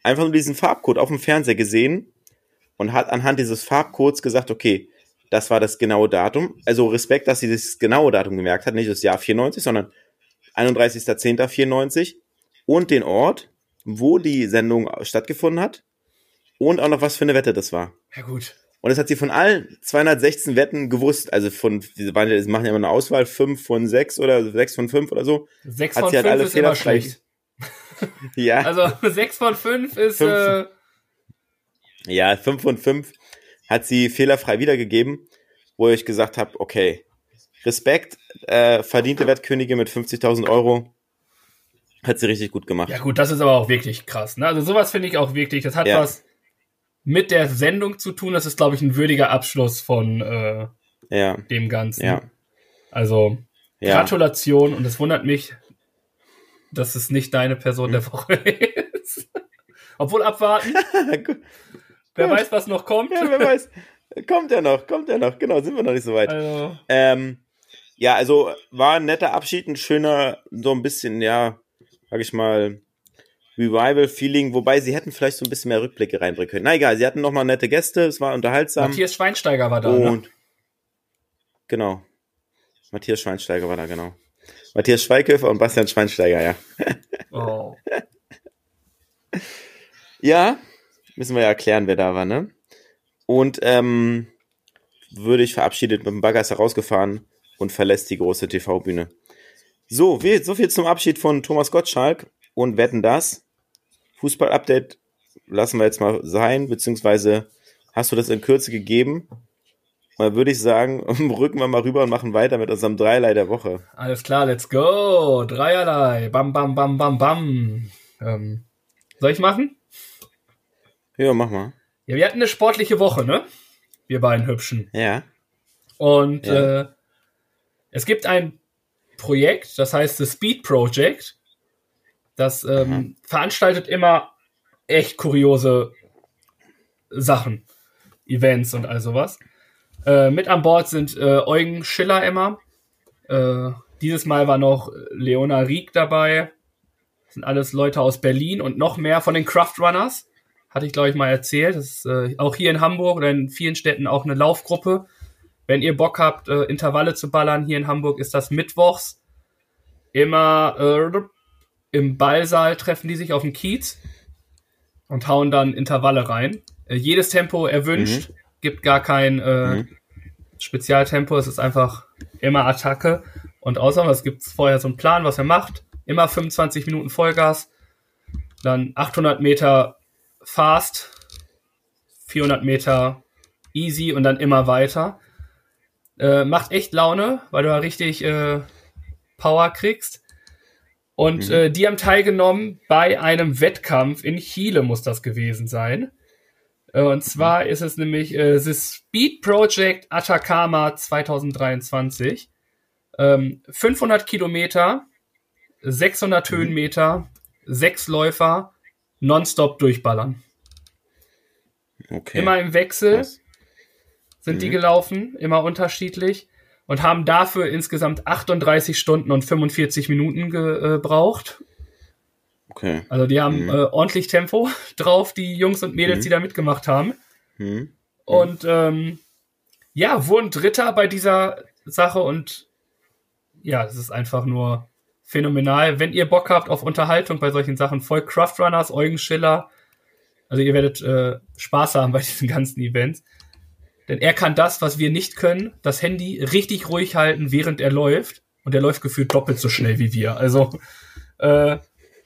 einfach nur diesen Farbcode auf dem Fernseher gesehen und hat anhand dieses Farbcodes gesagt, okay, das war das genaue Datum. Also Respekt, dass sie das genaue Datum gemerkt hat, nicht das Jahr vierundneunzig, sondern einunddreißigster zehnter vierundneunzig und den Ort, wo die Sendung stattgefunden hat und auch noch, was für eine Wette das war. Ja, gut. Und das hat sie von allen zweihundertsechzehn Wetten gewusst, also von, sie machen ja immer eine Auswahl, fünf von sechs oder sechs von fünf oder so. Sechs hat von sie halt fünf alle ist immer fehlerfrei. schlecht. Ja. Also sechs von fünf ist... Fünf. Äh, Ja, fünf von fünf hat sie fehlerfrei wiedergegeben, wo ich gesagt habe, okay, Respekt, äh, verdiente Wettkönigin mit fünfzigtausend Euro, hat sie richtig gut gemacht. ja gut, das ist aber auch wirklich krass. Ne? Also sowas finde ich auch wirklich, das hat Ja. was mit der Sendung zu tun. Das ist, glaube ich, ein würdiger Abschluss von äh, Ja, dem Ganzen. ja, Also ja. Gratulation und es wundert mich, dass es nicht deine Person der Woche ist. Obwohl abwarten, Gut. wer Gut. weiß, was noch kommt. Ja, wer weiß. Kommt ja noch, kommt ja noch. Genau, sind wir noch nicht so weit. Also, Ähm, ja, also war ein netter Abschied, ein schöner, so ein bisschen, ja, sag ich mal, Revival-Feeling, wobei sie hätten vielleicht so ein bisschen mehr Rückblicke reinbringen können. Na egal, sie hatten nochmal nette Gäste, es war unterhaltsam. Matthias Schweinsteiger war da, ne? Und genau. Matthias Schweinsteiger war da, genau. Matthias Schweighöfer und Bastian Schweinsteiger, ja. Oh. Ja, müssen wir ja erklären, wer da war, ne? Und ähm, würde ich verabschiedet mit dem Bagger ist herausgefahren und verlässt die große T V-Bühne. So, wir, so viel zum Abschied von Thomas Gottschalk und Wetten, das. Fußball-Update lassen wir jetzt mal sein, beziehungsweise hast du das in Kürze gegeben? Und dann würde ich sagen, rücken wir mal rüber und machen weiter mit unserem Dreierlei der Woche. Alles klar, let's go. Dreierlei. Bam, bam, bam, bam, bam. Ähm, soll ich machen? Ja, mach mal. Ja, wir hatten eine sportliche Woche, ne? Wir beiden Hübschen. Ja. Und Ja. äh, es gibt ein Projekt, das heißt The Speed Project. Das ähm, veranstaltet immer echt kuriose Sachen, Events und all sowas. Äh, mit an Bord sind äh, Eugen Schiller immer. Äh, dieses Mal war noch Leona Rieck dabei. Das sind alles Leute aus Berlin und noch mehr von den Craft Runners. Hatte ich, glaube ich, mal erzählt. Das ist äh, auch hier in Hamburg oder in vielen Städten auch eine Laufgruppe. Wenn ihr Bock habt, äh, Intervalle zu ballern, hier in Hamburg ist das mittwochs. Immer äh, im Ballsaal treffen die sich auf dem Kiez und hauen dann Intervalle rein. Äh, jedes Tempo erwünscht. Mhm. Gibt gar kein äh, Mhm. Spezialtempo. Es ist einfach immer Attacke. Und außerdem, es gibt vorher so einen Plan, was er macht. Immer fünfundzwanzig Minuten Vollgas. Dann achthundert Meter fast, vierhundert Meter easy und dann immer weiter. Äh, macht echt Laune, weil du da richtig äh, Power kriegst. Und Mhm. äh, die haben teilgenommen bei einem Wettkampf in Chile, muss das gewesen sein. Äh, und zwar ist es nämlich äh, The Speed Project Atacama zwanzig dreiundzwanzig. Ähm, fünfhundert Kilometer, sechshundert Mhm. Höhenmeter, sechs Läufer, nonstop durchballern. Okay. Immer im Wechsel Krass. sind die Mhm. gelaufen, immer unterschiedlich und haben dafür insgesamt achtunddreißig Stunden und fünfundvierzig Minuten gebraucht. Okay. Also die haben Mhm. äh, ordentlich Tempo drauf, die Jungs und Mädels, Mhm. die da mitgemacht haben. Mhm. Und ähm, ja, wurden Dritter bei dieser Sache und ja, es ist einfach nur phänomenal. Wenn ihr Bock habt auf Unterhaltung bei solchen Sachen, folgt Craft Runners, Eugen Schiller. Also ihr werdet äh, Spaß haben bei diesen ganzen Events. Denn er kann das, was wir nicht können, das Handy richtig ruhig halten, während er läuft. Und er läuft gefühlt doppelt so schnell wie wir. Also äh,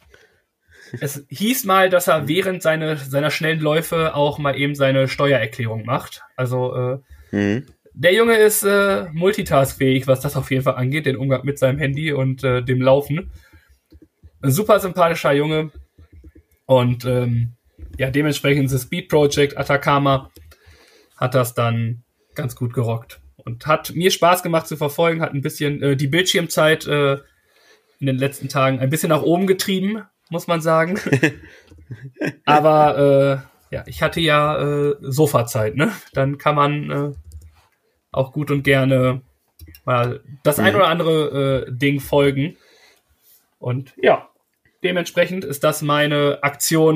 es hieß mal, dass er während seine, seiner schnellen Läufe auch mal eben seine Steuererklärung macht. Also äh, Mhm. der Junge ist äh, multitaskfähig, was das auf jeden Fall angeht, den Umgang mit seinem Handy und äh, dem Laufen. Ein super sympathischer Junge. Und ähm, ja, dementsprechend The Speed Project Atacama hat das dann ganz gut gerockt. Und hat mir Spaß gemacht zu verfolgen, hat ein bisschen äh, die Bildschirmzeit äh, in den letzten Tagen ein bisschen nach oben getrieben, muss man sagen. Aber äh, ja, ich hatte ja äh, Sofazeit, ne? Dann kann man äh, auch gut und gerne mal das ein oder andere äh, Ding folgen. Und ja, dementsprechend ist das meine Aktion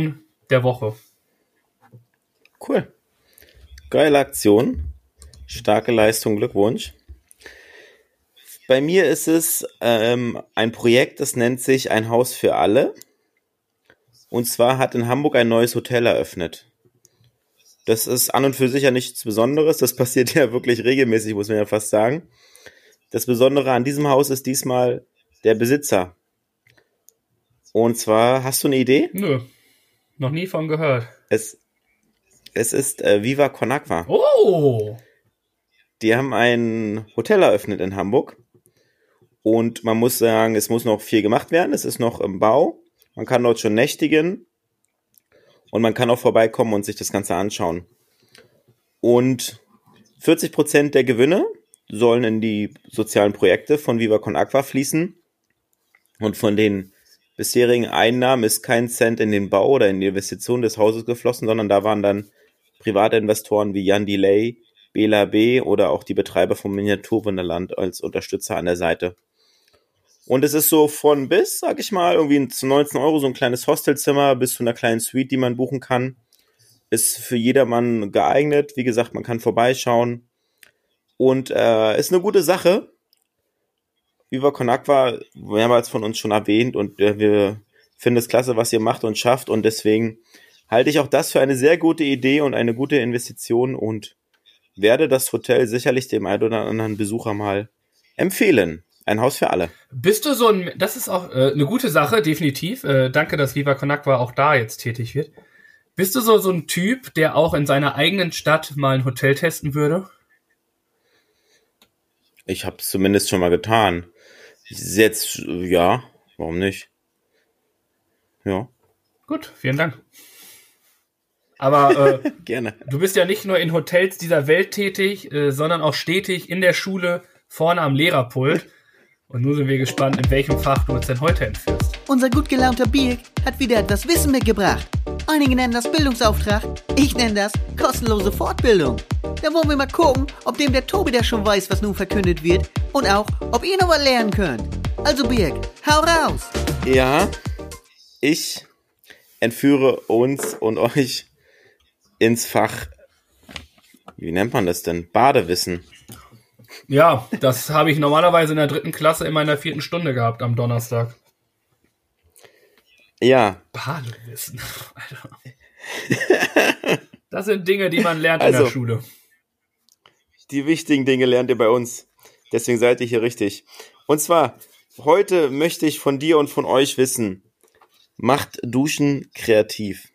der Woche. Cool. Geile Aktion. Starke Leistung, Glückwunsch. Bei mir ist es ähm, ein Projekt, das nennt sich Ein Haus für alle. Und zwar hat in Hamburg ein neues Hotel eröffnet. Das ist an und für sich ja nichts Besonderes. Das passiert ja wirklich regelmäßig, muss man ja fast sagen. Das Besondere an diesem Haus ist diesmal der Besitzer. Und zwar, hast du eine Idee? Nö, noch nie von gehört. Es, es ist äh, Viva Con Agua. Oh! Die haben ein Hotel eröffnet in Hamburg. Und man muss sagen, es muss noch viel gemacht werden. Es ist noch im Bau. Man kann dort schon nächtigen. Und man kann auch vorbeikommen und sich das Ganze anschauen. Und vierzig Prozent der Gewinne sollen in die sozialen Projekte von Viva Con Agua fließen. Und von den bisherigen Einnahmen ist kein Cent in den Bau oder in die Investition des Hauses geflossen, sondern da waren dann private Investoren wie Jan Delay, Bela B. oder auch die Betreiber vom Miniaturwunderland als Unterstützer an der Seite. Und es ist so von bis, sag ich mal, irgendwie zu neunzehn Euro so ein kleines Hostelzimmer bis zu einer kleinen Suite, die man buchen kann. Ist für jedermann geeignet. Wie gesagt, man kann vorbeischauen. Und äh, ist eine gute Sache. Viva Con Agua, mehrmals von uns schon erwähnt. Und äh, wir finden es klasse, was ihr macht und schafft. Und deswegen halte ich auch das für eine sehr gute Idee und eine gute Investition. Und werde das Hotel sicherlich dem einen oder anderen Besucher mal empfehlen. Ein Haus für alle. Bist du so ein, das ist auch äh, eine gute Sache, definitiv. Äh, danke, dass Viva Con Agua auch da jetzt tätig wird. Bist du so, so ein Typ, der auch in seiner eigenen Stadt mal ein Hotel testen würde? Ich habe es zumindest schon mal getan. Jetzt, ja, warum nicht? Ja. Gut, vielen Dank. Aber äh, gerne. Du bist ja nicht nur in Hotels dieser Welt tätig, äh, sondern auch stetig in der Schule vorne am Lehrerpult. Und nun sind wir gespannt, in welchem Fach du uns denn heute entführst. Unser gut gelaunter Birk hat wieder etwas Wissen mitgebracht. Einige nennen das Bildungsauftrag, ich nenne das kostenlose Fortbildung. Da wollen wir mal gucken, ob dem der Tobi da schon weiß, was nun verkündet wird und auch, ob ihr noch was lernen könnt. Also Birk, hau raus! Ja, ich entführe uns und euch ins Fach, wie nennt man das denn? Badewissen. Ja, das habe ich normalerweise in der dritten Klasse in meiner vierten Stunde gehabt am Donnerstag. Ja. Badewissen. Alter. Das sind Dinge, die man lernt also, in der Schule. Die wichtigen Dinge lernt ihr bei uns. Deswegen seid ihr hier richtig. Und zwar, heute möchte ich von dir und von euch wissen, macht Duschen kreativ?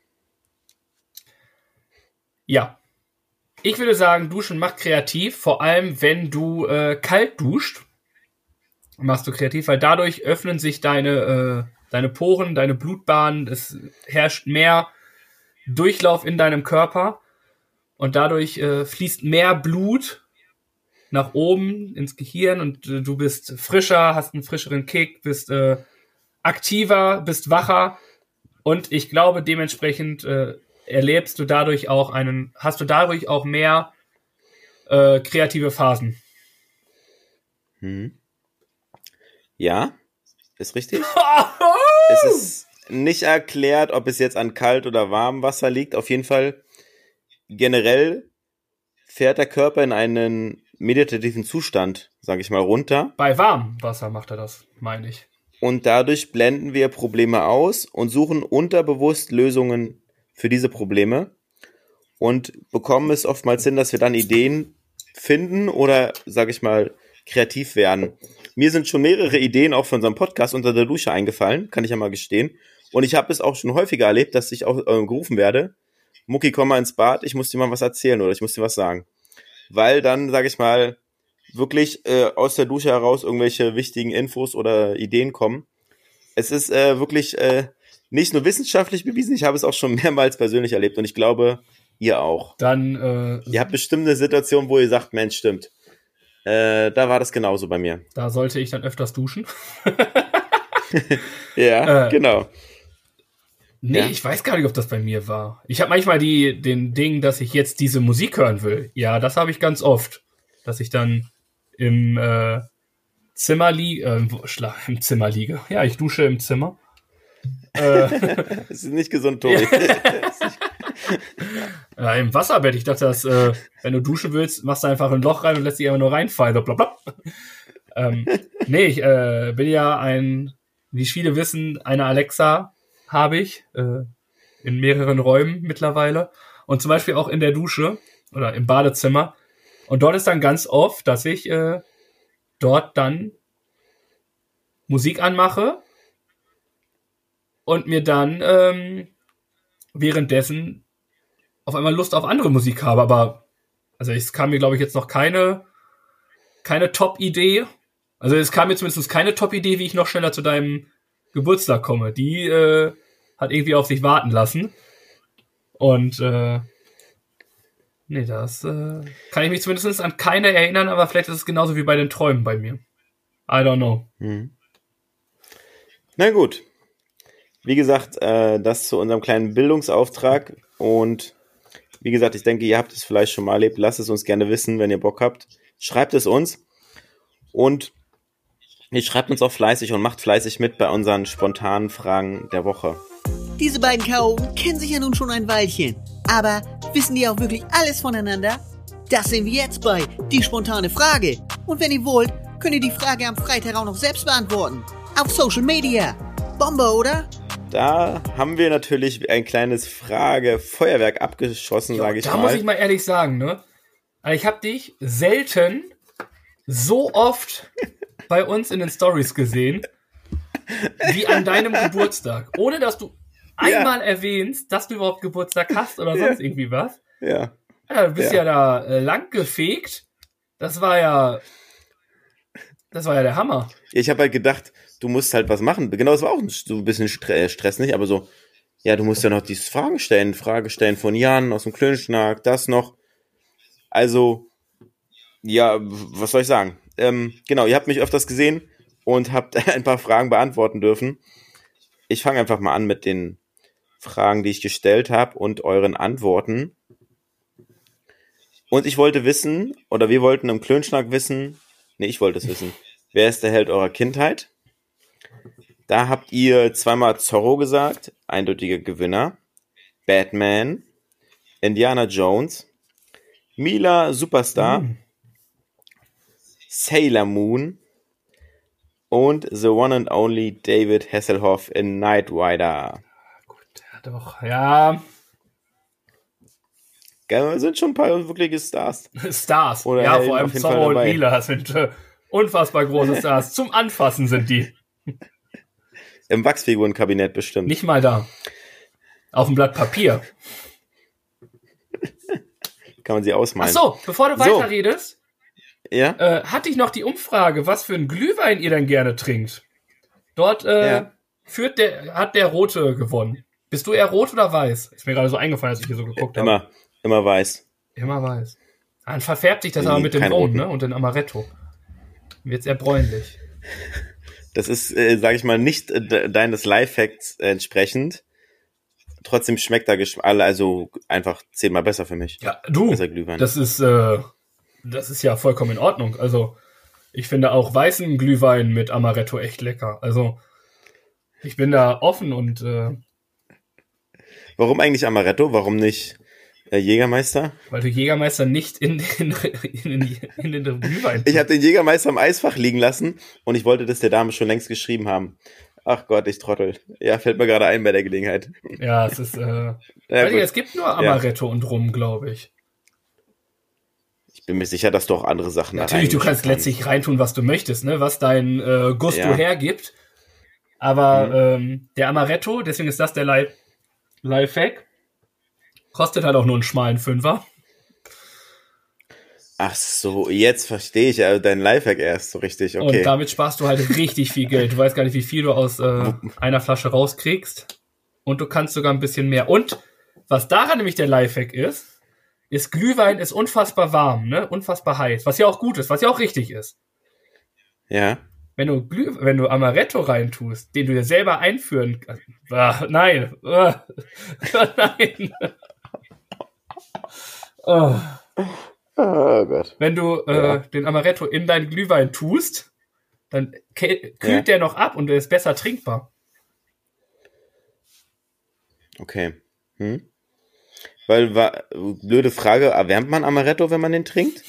Ja. Ich würde sagen, Duschen macht kreativ, vor allem wenn du äh, kalt duscht, machst du kreativ, weil dadurch öffnen sich deine, äh, deine Poren, deine Blutbahnen, es herrscht mehr Durchlauf in deinem Körper und dadurch äh, fließt mehr Blut nach oben ins Gehirn und äh, du bist frischer, hast einen frischeren Kick, bist äh, aktiver, bist wacher und ich glaube dementsprechend äh, erlebst du dadurch auch einen, hast du dadurch auch mehr äh, kreative Phasen. Hm. Ja, ist richtig. Es ist nicht erklärt, ob es jetzt an kalt oder warmem Wasser liegt. Auf jeden Fall generell fährt der Körper in einen meditativen Zustand, sage ich mal, runter. Bei warmem Wasser macht er das, meine ich. Und dadurch blenden wir Probleme aus und suchen unterbewusst Lösungen für diese Probleme und bekommen es oftmals hin, dass wir dann Ideen finden oder, sage ich mal, kreativ werden. Mir sind schon mehrere Ideen auch für unseren Podcast unter der Dusche eingefallen, kann ich ja mal gestehen. Und ich habe es auch schon häufiger erlebt, dass ich auch äh, gerufen werde, Mucki, komm mal ins Bad, ich muss dir mal was erzählen oder ich muss dir was sagen. Weil dann, sage ich mal, wirklich äh, aus der Dusche heraus irgendwelche wichtigen Infos oder Ideen kommen. Es ist äh, wirklich äh, nicht nur wissenschaftlich bewiesen, ich habe es auch schon mehrmals persönlich erlebt und ich glaube, ihr auch. Dann, äh, ihr habt bestimmt eine Situation, wo ihr sagt, Mensch, stimmt. Äh, da war das genauso bei mir. Da sollte ich dann öfters duschen. ja, äh, genau. Nee, ja. Ich weiß gar nicht, ob das bei mir war. Ich habe manchmal die, den Ding, dass ich jetzt diese Musik hören will. Ja, das habe ich ganz oft. Dass ich dann im äh, Zimmer liege, äh, im Zimmer liege. Ja, ich dusche im Zimmer. Äh, Das ist nicht gesund, Tobi. ja, im Wasserbett. Ich dachte, dass, äh, wenn du duschen willst, machst du einfach ein Loch rein und lässt dich einfach nur reinfallen. So, blablabla. ähm, nee, ich äh, bin ja ein, wie viele wissen, eine Alexa habe ich äh, in mehreren Räumen mittlerweile. Und zum Beispiel auch in der Dusche oder im Badezimmer. Und dort ist dann ganz oft, dass ich äh, dort dann Musik anmache und mir dann ähm, währenddessen auf einmal Lust auf andere Musik habe. Aber also es kam mir, glaube ich, jetzt noch keine keine Top-Idee. Also es kam mir zumindest keine Top-Idee, wie ich noch schneller zu deinem Geburtstag komme. Die äh, hat irgendwie auf sich warten lassen. Und äh, nee, das äh, kann ich mich zumindest an keine erinnern, aber vielleicht ist es genauso wie bei den Träumen bei mir. I don't know. Hm. Na gut. Wie gesagt, äh, das zu unserem kleinen Bildungsauftrag. Und wie gesagt, ich denke, ihr habt es vielleicht schon mal erlebt. Lasst es uns gerne wissen, wenn ihr Bock habt. Schreibt es uns. Und ihr schreibt uns auch fleißig und macht fleißig mit bei unseren spontanen Fragen der Woche. Diese beiden Chaoten kennen sich ja nun schon ein Weilchen. Aber wissen die auch wirklich alles voneinander? Das sehen wir jetzt bei Die spontane Frage. Und wenn ihr wollt, könnt ihr die Frage am Freitag auch noch selbst beantworten. Auf Social Media. Bombe, oder? Da haben wir natürlich ein kleines Frage-Feuerwerk abgeschossen, Ja, sage ich da mal. muss ich mal ehrlich sagen, ne? Also ich habe dich selten so oft bei uns in den Stories gesehen, wie an deinem Geburtstag. Ohne, dass du einmal erwähnst, dass du überhaupt Geburtstag hast oder sonst Ja. irgendwie was. Ja. Ja, du bist ja, Ja. da äh, lang gefegt. Das war ja, das war ja der Hammer. Ich habe halt gedacht, du musst halt was machen. Genau, das war auch ein, so ein bisschen Stre- Stress, nicht? Aber so, ja, du musst ja noch diese Fragen stellen. Frage stellen von Jan aus dem Klönschnack, das noch. Also, ja, was soll ich sagen? Ähm, genau, ihr habt mich öfters gesehen und habt ein paar Fragen beantworten dürfen. Ich fange einfach mal an mit den Fragen, die ich gestellt habe und euren Antworten. Und ich wollte wissen, oder wir wollten im Klönschnack wissen, nee, ich wollte es wissen, wer ist der Held eurer Kindheit? Da habt ihr zweimal Zorro gesagt, eindeutiger Gewinner, Batman, Indiana Jones, Mila Superstar, Mhm. Sailor Moon und the one and only David Hasselhoff in Knight Rider. Ja, doch, ja. Geil, sind schon ein paar wirkliche Stars. Stars. Oder ja, Helden vor allem auf jeden Fall Zorro und dabei. Mila sind äh, unfassbar große Stars. Zum Anfassen sind die. Im Wachsfigurenkabinett bestimmt. Nicht mal da. Auf dem Blatt Papier. Kann man sie Ach ausmalen. so, bevor du So. weiterredest, Ja? äh, hatte ich noch die Umfrage, was für einen Glühwein ihr denn gerne trinkt. Dort äh, Ja. führt der, hat der Rote gewonnen. Bist du eher rot oder weiß? Ist mir gerade so eingefallen, als ich hier so geguckt habe. Immer, immer weiß. Immer weiß. Dann verfärbt sich das Nee, aber mit dem kein Rum, roten. ne? Und dem Amaretto. Wird's eher bräunlich. Das ist, äh, sage ich mal, nicht äh, de- deines Lifehacks äh, entsprechend. Trotzdem schmeckt da Geschm- alle, also einfach zehnmal besser für mich. Ja, du, Besser Glühwein. das ist, äh, das ist ja vollkommen in Ordnung. Also, ich finde auch weißen Glühwein mit Amaretto echt lecker. Also, ich bin da offen und äh, Warum eigentlich Amaretto? Warum nicht äh, Jägermeister? weil du Jägermeister nicht in den, in den, in den Glühwein. Ich habe den Jägermeister im Eisfach liegen lassen und ich wollte das der Dame schon längst geschrieben haben. Ach Gott, ich Trottel. Ja, fällt mir gerade ein bei der Gelegenheit. Ja, es ist, äh, Ja, weiß ich, gut. es gibt nur Amaretto und Rum, glaube ich. Ich bin mir sicher, dass du auch andere Sachen da Natürlich, du reinmischen kannst letztlich reintun, was du möchtest, ne, was dein äh, Gusto Ja. hergibt. Aber ähm, der Amaretto, deswegen ist das der Li- Lifehack, kostet halt auch nur einen schmalen Fünfer. Ach so, jetzt verstehe ich also deinen Lifehack erst so richtig. Okay. Und damit sparst du halt richtig viel Geld. Du weißt gar nicht, wie viel du aus äh, einer Flasche rauskriegst. Und du kannst sogar ein bisschen mehr. Und was daran nämlich der Lifehack ist, ist Glühwein ist unfassbar warm, ne? Unfassbar heiß. Was ja auch gut ist, was ja auch richtig ist. Ja. Wenn du Glüh, wenn du Amaretto reintust, den du dir selber einführen kannst. Ah, nein. Ah, nein. Oh. Oh Gott. Wenn du äh, Ja. den Amaretto in deinen Glühwein tust, dann ke- kühlt Ja. der noch ab und der ist besser trinkbar. Okay. Hm? Weil, war, blöde Frage, erwärmt man Amaretto, wenn man den trinkt?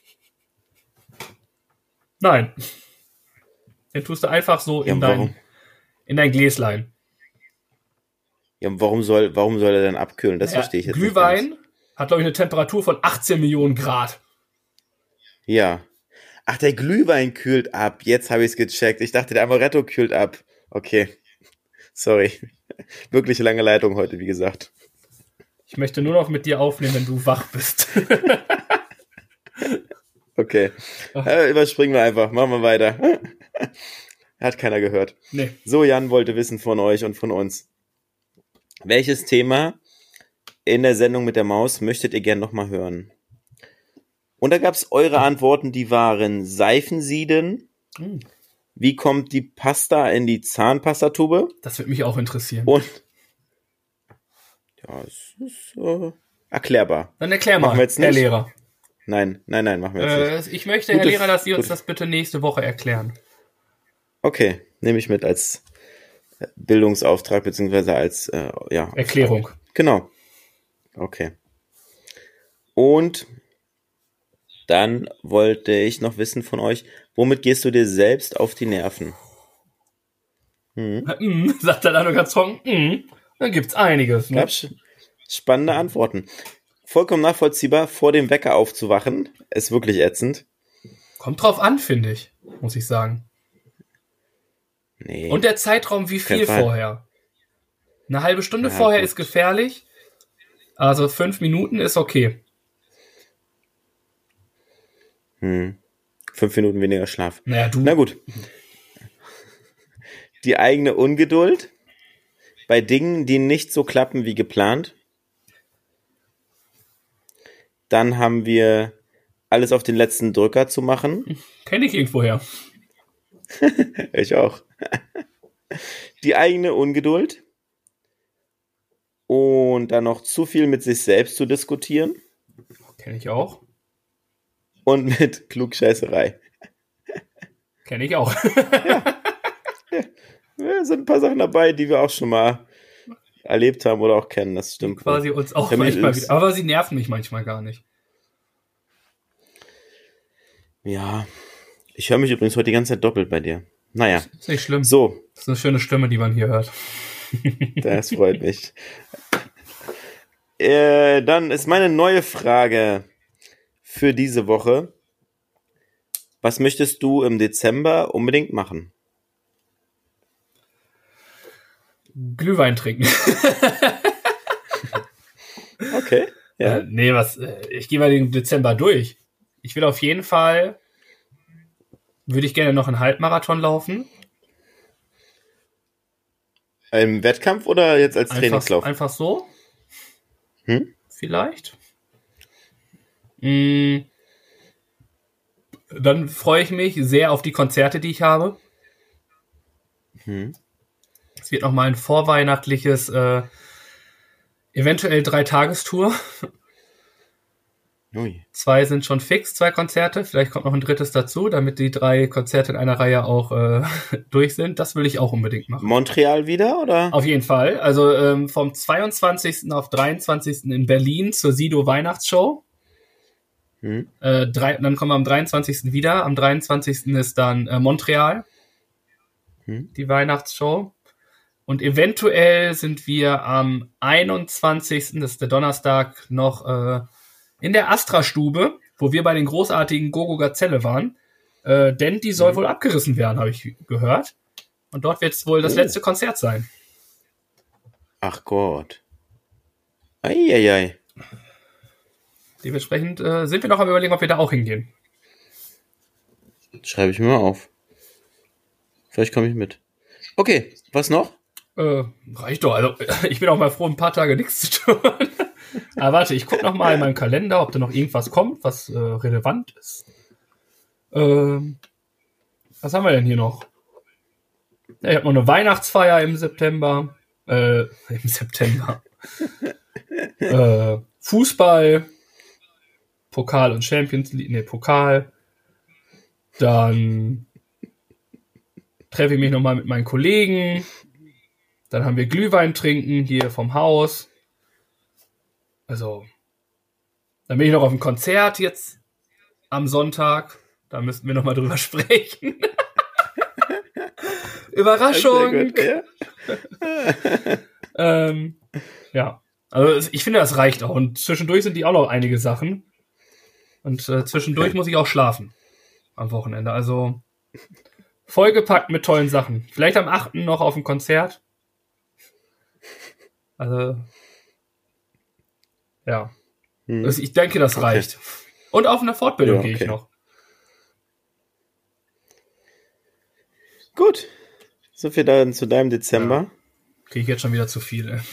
Nein. Den tust du einfach so Ja, in warum? dein, in dein Gläslein. Ja, warum soll, warum soll er denn abkühlen? Das Ja, verstehe ich jetzt Glühwein nicht hat, glaube ich, eine Temperatur von achtzehn Millionen Grad. ganz. Ja. Ach, der Glühwein kühlt ab. Jetzt habe ich es gecheckt. Ich dachte, der Amaretto kühlt ab. Okay. Sorry. Wirklich lange Leitung heute, wie gesagt. Ich möchte nur noch mit dir aufnehmen, wenn du wach bist. Okay. Äh, überspringen wir einfach. Machen wir weiter. Hat keiner gehört. Nee. So, Jan wollte wissen von euch und von uns. Welches Thema in der Sendung mit der Maus möchtet ihr gern nochmal hören? Und da gab es eure Antworten, die waren Seifensieden. Hm. Wie kommt die Pasta in die Zahnpastatube? Das würde mich auch interessieren. Und ja, es ist äh, erklärbar. Dann erklär Machen mal, wir jetzt Herr nicht. Lehrer. Nein, nein, nein, machen wir jetzt nicht. Äh, ich möchte, Gute- Herr Lehrer, dass Sie uns gut. das bitte nächste Woche erklären. Okay, nehme ich mit als äh, Bildungsauftrag beziehungsweise als äh, ja Erklärung. Genau. Okay. Und dann wollte ich noch wissen von euch, womit gehst du dir selbst auf die Nerven? Hm. Mm, sagt er dann nur ganz trocken. Mm, dann gibt's einiges. Ne? Gab sch- spannende Antworten. Vollkommen nachvollziehbar, vor dem Wecker aufzuwachen. Ist wirklich ätzend. Kommt drauf an, finde ich, muss ich sagen. Nee. Und der Zeitraum, wie viel Kein Fall. vorher? Eine halbe Stunde Ja, vorher gut. ist gefährlich. Also fünf Minuten ist okay. Hm. Fünf Minuten weniger Schlaf. Naja, du. Na gut. Die eigene Ungeduld bei Dingen, die nicht so klappen wie geplant. Dann haben wir alles auf den letzten Drücker zu machen. Kenne ich irgendwoher. Ich auch. Die eigene Ungeduld. Und dann noch zu viel mit sich selbst zu diskutieren. Kenne ich auch. Und mit Klugscheißerei. Kenne ich auch. Ja, sind ein paar Sachen dabei, die wir auch schon mal erlebt haben oder auch kennen. Das stimmt. Quasi uns auch Bei mir manchmal ist- wieder. Aber sie nerven mich manchmal gar nicht. Ja. Ich höre mich übrigens heute die ganze Zeit doppelt bei dir. Naja. Ist nicht schlimm. So, Das ist eine schöne Stimme, die man hier hört. das freut mich. Äh, dann ist meine neue Frage für diese Woche. Was möchtest du im Dezember unbedingt machen? Glühwein trinken. Okay. Ja. Äh, nee, was, äh, ich gehe mal den Dezember durch. Ich will auf jeden Fall, würde ich gerne noch einen Halbmarathon laufen. Im Wettkampf oder jetzt als Einfach, Trainingslauf? einfach so. Hm? Vielleicht. Mm. Dann freue ich mich sehr auf die Konzerte, die ich habe. Hm. Es wird noch mal ein vorweihnachtliches, äh, eventuell Dreitagestour. Ui. Zwei sind schon fix, zwei Konzerte. Vielleicht kommt noch ein drittes dazu, damit die drei Konzerte in einer Reihe auch äh, durch sind. Das will ich auch unbedingt machen. Montreal wieder, oder? Auf jeden Fall. Also ähm, vom zweiundzwanzigsten auf dreiundzwanzigsten in Berlin zur Sido Weihnachtsshow. Hm. Äh, drei, dann kommen wir am dreiundzwanzigsten wieder. Am dreiundzwanzigsten ist dann äh, Montreal, Hm. die Weihnachtsshow. Und eventuell sind wir am einundzwanzigsten, das ist der Donnerstag, noch äh, in der Astra-Stube, wo wir bei den großartigen Gogo Gazelle waren. Äh, denn die soll Mhm. wohl abgerissen werden, habe ich gehört. Und dort wird es wohl das Oh. letzte Konzert sein. Ach Gott. Eieiei. Dementsprechend äh, sind wir noch am Überlegen, ob wir da auch hingehen. Schreibe ich mir mal auf. Vielleicht komme ich mit. Okay, was noch? Äh, reicht doch. Also ich bin auch mal froh, ein paar Tage nichts zu tun. Aber warte, ich gucke noch mal in meinem Kalender, ob da noch irgendwas kommt, was äh, relevant ist. Ähm, was haben wir denn hier noch? Ja, ich habe noch eine Weihnachtsfeier im September. Äh, im September. äh, Fußball. Pokal und Champions League. Ne, Pokal. Dann treffe ich mich noch mal mit meinen Kollegen. Dann haben wir Glühwein trinken hier vom Haus. Also, dann bin ich noch auf dem Konzert jetzt am Sonntag. Da müssten wir noch mal drüber sprechen. Überraschung. Sehr gut, ja. ähm, ja, also ich finde, das reicht auch. Und zwischendurch sind die auch noch einige Sachen. Und äh, zwischendurch Okay. muss ich auch schlafen am Wochenende. Also vollgepackt mit tollen Sachen. Vielleicht am achten noch auf dem Konzert. Also ja, Hm. also, ich denke, das reicht. Und auf eine Fortbildung Ja, gehe ich okay. noch. Gut. So viel dann zu deinem Dezember. Kriege ich jetzt schon wieder zu viel. Ey.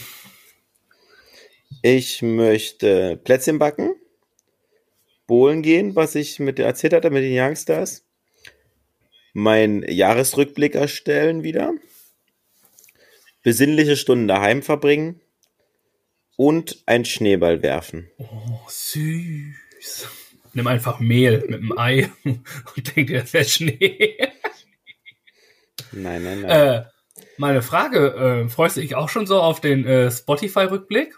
Ich möchte Plätzchen backen, bowlen gehen, was ich mit dir erzählt hatte, mit den Youngsters. Mein Jahresrückblick erstellen wieder. Besinnliche Stunden daheim verbringen. Und ein Schneeball werfen. Oh, süß. Nimm einfach Mehl mit einem Ei und denk dir, das wäre Schnee. Nein, nein, nein. Äh, meine Frage, äh, freust du dich auch schon so auf den äh, Spotify-Rückblick?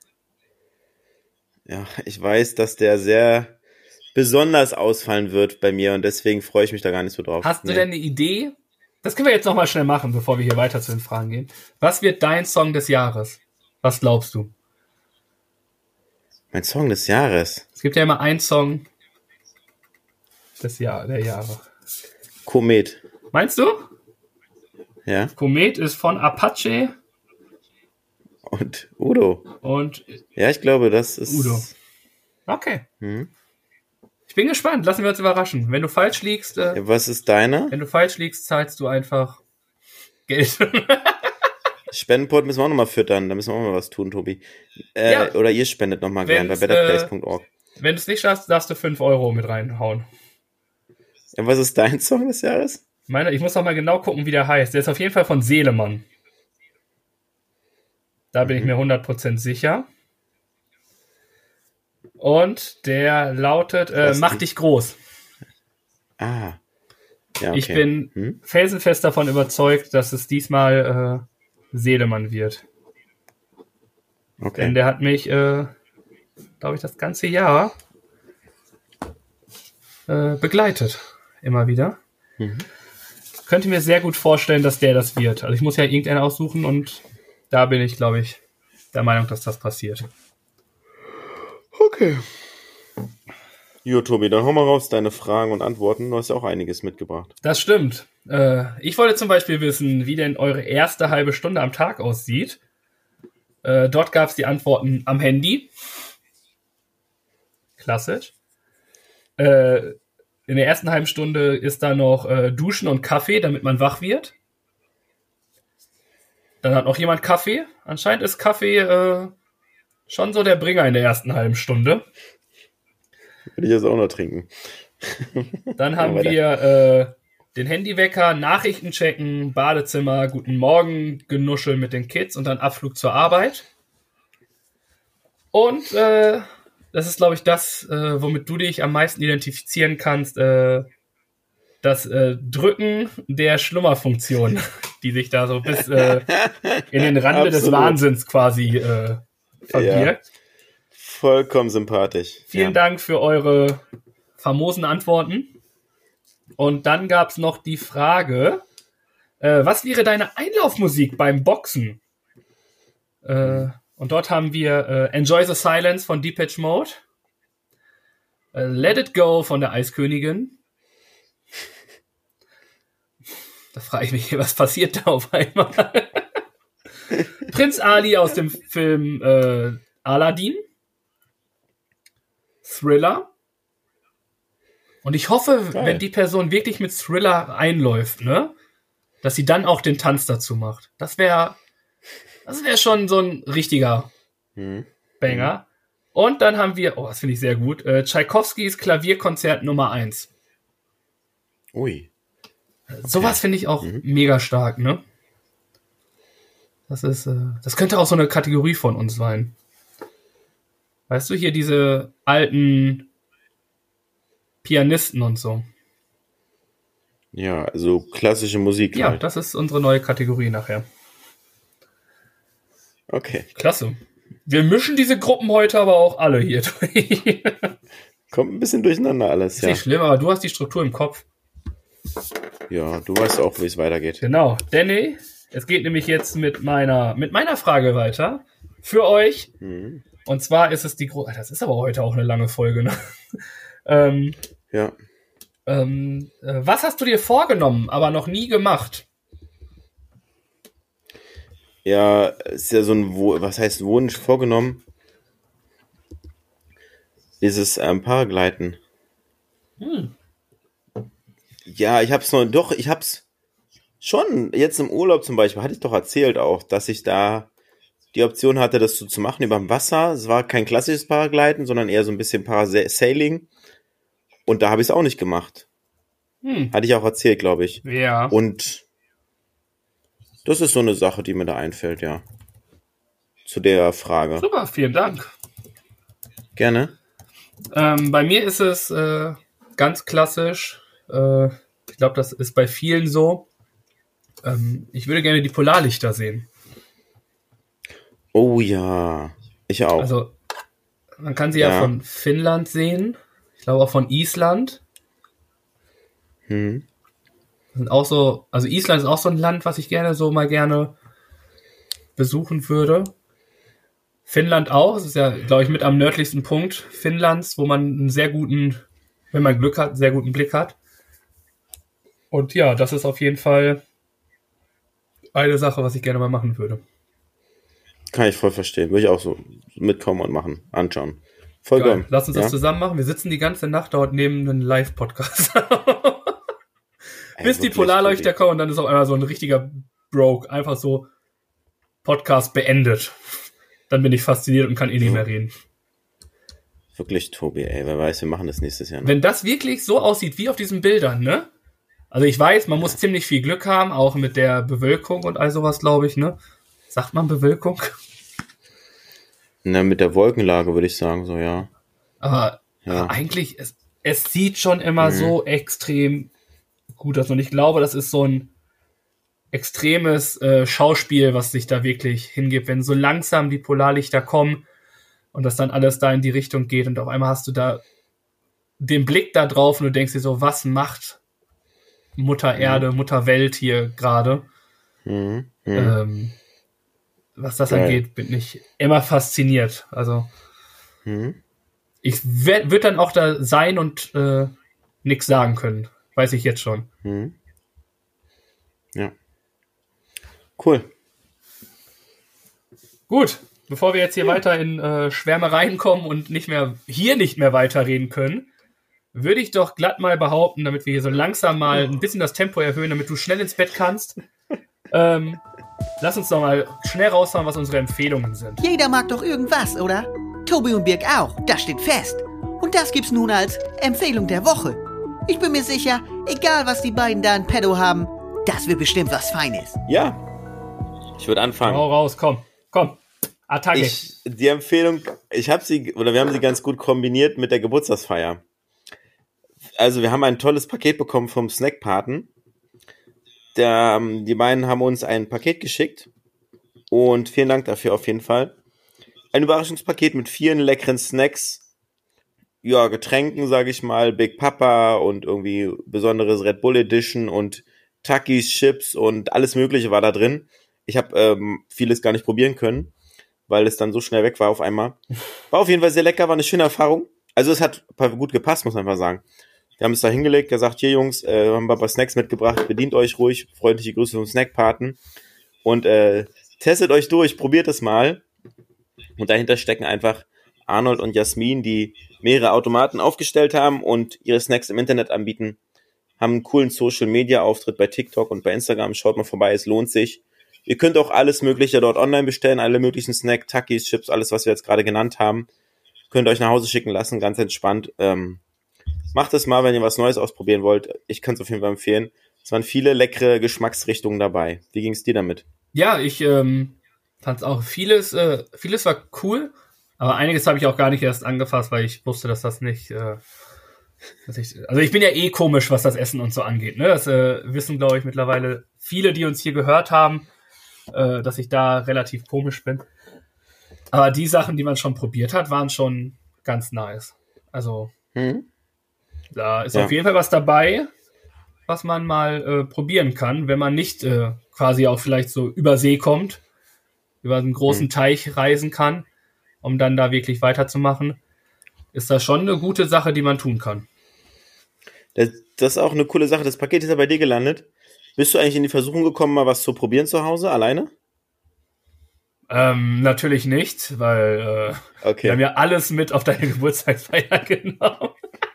Ja, ich weiß, dass der sehr besonders ausfallen wird bei mir und deswegen freue ich mich da gar nicht so drauf. Hast du Nee. denn eine Idee? Das können wir jetzt nochmal schnell machen, bevor wir hier weiter zu den Fragen gehen. Was wird dein Song des Jahres? Was glaubst du? Mein Song des Jahres. Es gibt ja immer einen Song des Jahr, der Jahre. Komet. Meinst du? Ja. Komet ist von Apache Und Udo. und Ja, ich glaube, das ist. Udo. Okay. Hm. Ich bin gespannt. Lassen wir uns überraschen. Wenn du falsch liegst, äh, Ja, was ist deiner? wenn du falsch liegst, zahlst du einfach Geld. Spendenport müssen wir auch nochmal füttern. Da müssen wir auch mal was tun, Tobi. Äh, Ja. Oder ihr spendet nochmal gern bei Wenn's, betterplace punkt org. Wenn du es nicht schaffst, darfst du fünf Euro mit reinhauen. Ja, was ist dein Song des Jahres? Meine, ich muss noch mal genau gucken, wie der heißt. Der ist auf jeden Fall von Seelemann. Da bin ich mir hundert Prozent sicher. Und der lautet, äh, Was mach denn? dich groß. Ah. Ja, okay. Ich bin Hm? felsenfest davon überzeugt, dass es diesmal äh, Seelemann wird. Okay. Denn der hat mich, äh, glaube ich, das ganze Jahr äh, begleitet. Immer wieder. Mhm. Könnte mir sehr gut vorstellen, dass der das wird. Also ich muss ja irgendeinen aussuchen und da bin ich, glaube ich, der Meinung, dass das passiert. Okay. Jo, Tobi, dann hau mal raus deine Fragen und Antworten. Du hast ja auch einiges mitgebracht. Das stimmt. Äh, ich wollte zum Beispiel wissen, wie denn eure erste halbe Stunde am Tag aussieht. Äh, dort gab es die Antworten am Handy. Klassisch. Äh, in der ersten halben Stunde ist da noch äh, Duschen und Kaffee, damit man wach wird. Dann hat noch jemand Kaffee. Anscheinend ist Kaffee äh, schon so der Bringer in der ersten halben Stunde. Würde ich jetzt auch noch trinken. Dann haben weiter. wir äh, den Handywecker, Nachrichten checken, Badezimmer, guten Morgen, Genuschel mit den Kids und dann Abflug zur Arbeit. Und äh, das ist, glaube ich, das, äh, womit du dich am meisten identifizieren kannst, äh, das äh, Drücken der Schlummerfunktion, die sich da so bis äh, in den Rande des Absolut. Wahnsinns quasi äh, verbirgt. Vollkommen sympathisch. Vielen ja. Dank für eure famosen Antworten. Und dann gab es noch die Frage, äh, was wäre deine Einlaufmusik beim Boxen? Äh, und dort haben wir äh, Enjoy the Silence von Depeche Mode, äh, Let It Go von der Eiskönigin. Da frage ich mich, was passiert da auf einmal? Prinz Ali aus dem Film äh, Aladdin. Thriller. Und ich hoffe, Geil. wenn die Person wirklich mit Thriller einläuft, ne, dass sie dann auch den Tanz dazu macht. Das wäre das wäre schon so ein richtiger Hm. Banger. Und dann haben wir, oh, das finde ich sehr gut, äh, Tschaikowskis Klavierkonzert Nummer eins. Ui. Sowas finde ich auch mega stark, ne? Das ist, äh, das könnte auch so eine Kategorie von uns sein. Weißt du, hier diese alten Pianisten und so. Ja, also klassische Musik Ja, halt. das ist unsere neue Kategorie nachher. Okay. Klasse. Wir mischen diese Gruppen heute aber auch alle hier durch. Kommt ein bisschen durcheinander alles, Ist ja. nicht schlimm, aber du hast die Struktur im Kopf. Ja, du weißt auch, wie es weitergeht. Genau. Danny, es geht nämlich jetzt mit meiner, mit meiner Frage weiter. Für euch. Mhm. Und zwar ist es die große. Das ist aber heute auch eine lange Folge, ne? ähm, Ja. ähm, äh, was hast du dir vorgenommen, aber noch nie gemacht? Ja, ist ja so ein, Wo- was heißt Wunsch vorgenommen? Dieses ähm, Paragleiten. Hm. Ja, ich hab's noch, doch, ich hab's schon, jetzt im Urlaub zum Beispiel, hatte ich doch erzählt auch, dass ich da die Option hatte, das so zu machen über dem Wasser. Es war kein klassisches Paragleiten, sondern eher so ein bisschen Parasailing. Und da habe ich es auch nicht gemacht. Hm. Hatte ich auch erzählt, glaube ich. Ja. Und das ist so eine Sache, die mir da einfällt, ja. Zu der Frage. Super, vielen Dank. Gerne. Ähm, bei mir ist es äh, ganz klassisch. Äh, ich glaube, das ist bei vielen so. Ähm, ich würde gerne die Polarlichter sehen. Oh ja, ich auch. Also, man kann sie ja, Ja. von Finnland sehen. Ich glaube auch von Island. Hm. Das sind auch so, also Island ist auch so ein Land, was ich gerne so mal gerne besuchen würde. Finnland auch. Es ist ja, glaube ich, mit am nördlichsten Punkt Finnlands, wo man einen sehr guten, wenn man Glück hat, einen sehr guten Blick hat. Und ja, das ist auf jeden Fall eine Sache, was ich gerne mal machen würde. Kann ich voll verstehen. Würde ich auch so mitkommen und machen, anschauen. Voll Geil. geil. Lass uns das Ja? zusammen machen. Wir sitzen die ganze Nacht dort neben einem Live-Podcast. Ey, Bis die wirklich, Polarleuchter Tobi. kommen und dann ist auf einmal so ein richtiger Broke. Einfach so Podcast beendet. Dann bin ich fasziniert und kann eh nicht mehr reden. Wirklich, Tobi, ey. Wer weiß, wir machen das nächstes Jahr noch. Wenn das wirklich so aussieht wie auf diesen Bildern, ne? Also ich weiß, man muss ziemlich viel Glück haben, auch mit der Bewölkung und all sowas, glaube ich, ne? Sagt man Bewölkung? Na, mit der Wolkenlage würde ich sagen, so, ja. Aber, Ja. aber eigentlich, es, es sieht schon immer Mhm. so extrem gut aus. Und ich glaube, das ist so ein extremes äh, Schauspiel, was sich da wirklich hingibt. Wenn so langsam die Polarlichter kommen und das dann alles da in die Richtung geht und auf einmal hast du da den Blick da drauf und du denkst dir so, was macht Mutter Erde, Mutter Welt hier gerade? Mhm. Mhm. Ähm, was das Geil. angeht, bin ich immer fasziniert. Also Mhm. ich würde dann auch da sein und äh, nichts sagen können. Weiß ich jetzt schon. Mhm. Ja. Cool. Gut, bevor wir jetzt hier weiter in äh, Schwärmereien kommen und nicht mehr hier nicht mehr weiterreden können, würde ich doch glatt mal behaupten, damit wir hier so langsam mal ein bisschen das Tempo erhöhen, damit du schnell ins Bett kannst. Ähm, lass uns doch mal schnell raushauen, was unsere Empfehlungen sind. Jeder mag doch irgendwas, oder? Tobi und Birg auch, das steht fest. Und das gibt's nun als Empfehlung der Woche. Ich bin mir sicher, egal was die beiden da in petto haben, das wird bestimmt was Feines. Ja. Ich würde anfangen. Hau raus, komm, komm. Attacke. Ich, die Empfehlung, ich habe sie, oder wir haben sie ganz gut kombiniert mit der Geburtstagsfeier. Also wir haben ein tolles Paket bekommen vom Snackpaten. Der, ähm, die beiden haben uns ein Paket geschickt und vielen Dank dafür auf jeden Fall. Ein Überraschungspaket mit vielen leckeren Snacks, ja, Getränken, sage ich mal, Big Papa und irgendwie besonderes Red Bull Edition und Takis, Chips und alles Mögliche war da drin. Ich habe ähm, vieles gar nicht probieren können, weil es dann so schnell weg war auf einmal. War auf jeden Fall sehr lecker, war eine schöne Erfahrung. Also es hat gut gepasst, muss man einfach sagen. Wir haben es da hingelegt, gesagt, hier Jungs, äh, haben wir ein paar Snacks mitgebracht, bedient euch ruhig, freundliche Grüße vom Snackpaten und äh, testet euch durch, probiert es mal. Und dahinter stecken einfach Arnold und Jasmin, die mehrere Automaten aufgestellt haben und ihre Snacks im Internet anbieten, haben einen coolen Social-Media-Auftritt bei TikTok und bei Instagram, schaut mal vorbei, es lohnt sich. Ihr könnt auch alles Mögliche dort online bestellen, alle möglichen Snacks, Takis, Chips, alles, was wir jetzt gerade genannt haben, könnt ihr euch nach Hause schicken lassen, ganz entspannt. Ähm, macht es mal, wenn ihr was Neues ausprobieren wollt. Ich kann es auf jeden Fall empfehlen. Es waren viele leckere Geschmacksrichtungen dabei. Wie ging es dir damit? Ja, ich ähm, fand auch vieles, äh, vieles war cool, aber einiges habe ich auch gar nicht erst angefasst, weil ich wusste, dass das nicht, äh, dass ich, also ich bin ja eh komisch, was das Essen und so angeht, ne? Das äh, wissen, glaube ich, mittlerweile viele, die uns hier gehört haben, äh, dass ich da relativ komisch bin. Aber die Sachen, die man schon probiert hat, waren schon ganz nice. Also, Mhm. da ist Ja. auf jeden Fall was dabei, was man mal äh, probieren kann, wenn man nicht äh, quasi auch vielleicht so über See kommt, über einen großen Mhm. Teich reisen kann, um dann da wirklich weiterzumachen. Ist das schon eine gute Sache, die man tun kann. Das, das ist auch eine coole Sache. Das Paket ist ja bei dir gelandet. Bist du eigentlich in die Versuchung gekommen, mal was zu probieren zu Hause, alleine? Ähm, natürlich nicht, weil äh, Okay. wir haben ja alles mit auf deine Geburtstagsfeier genommen.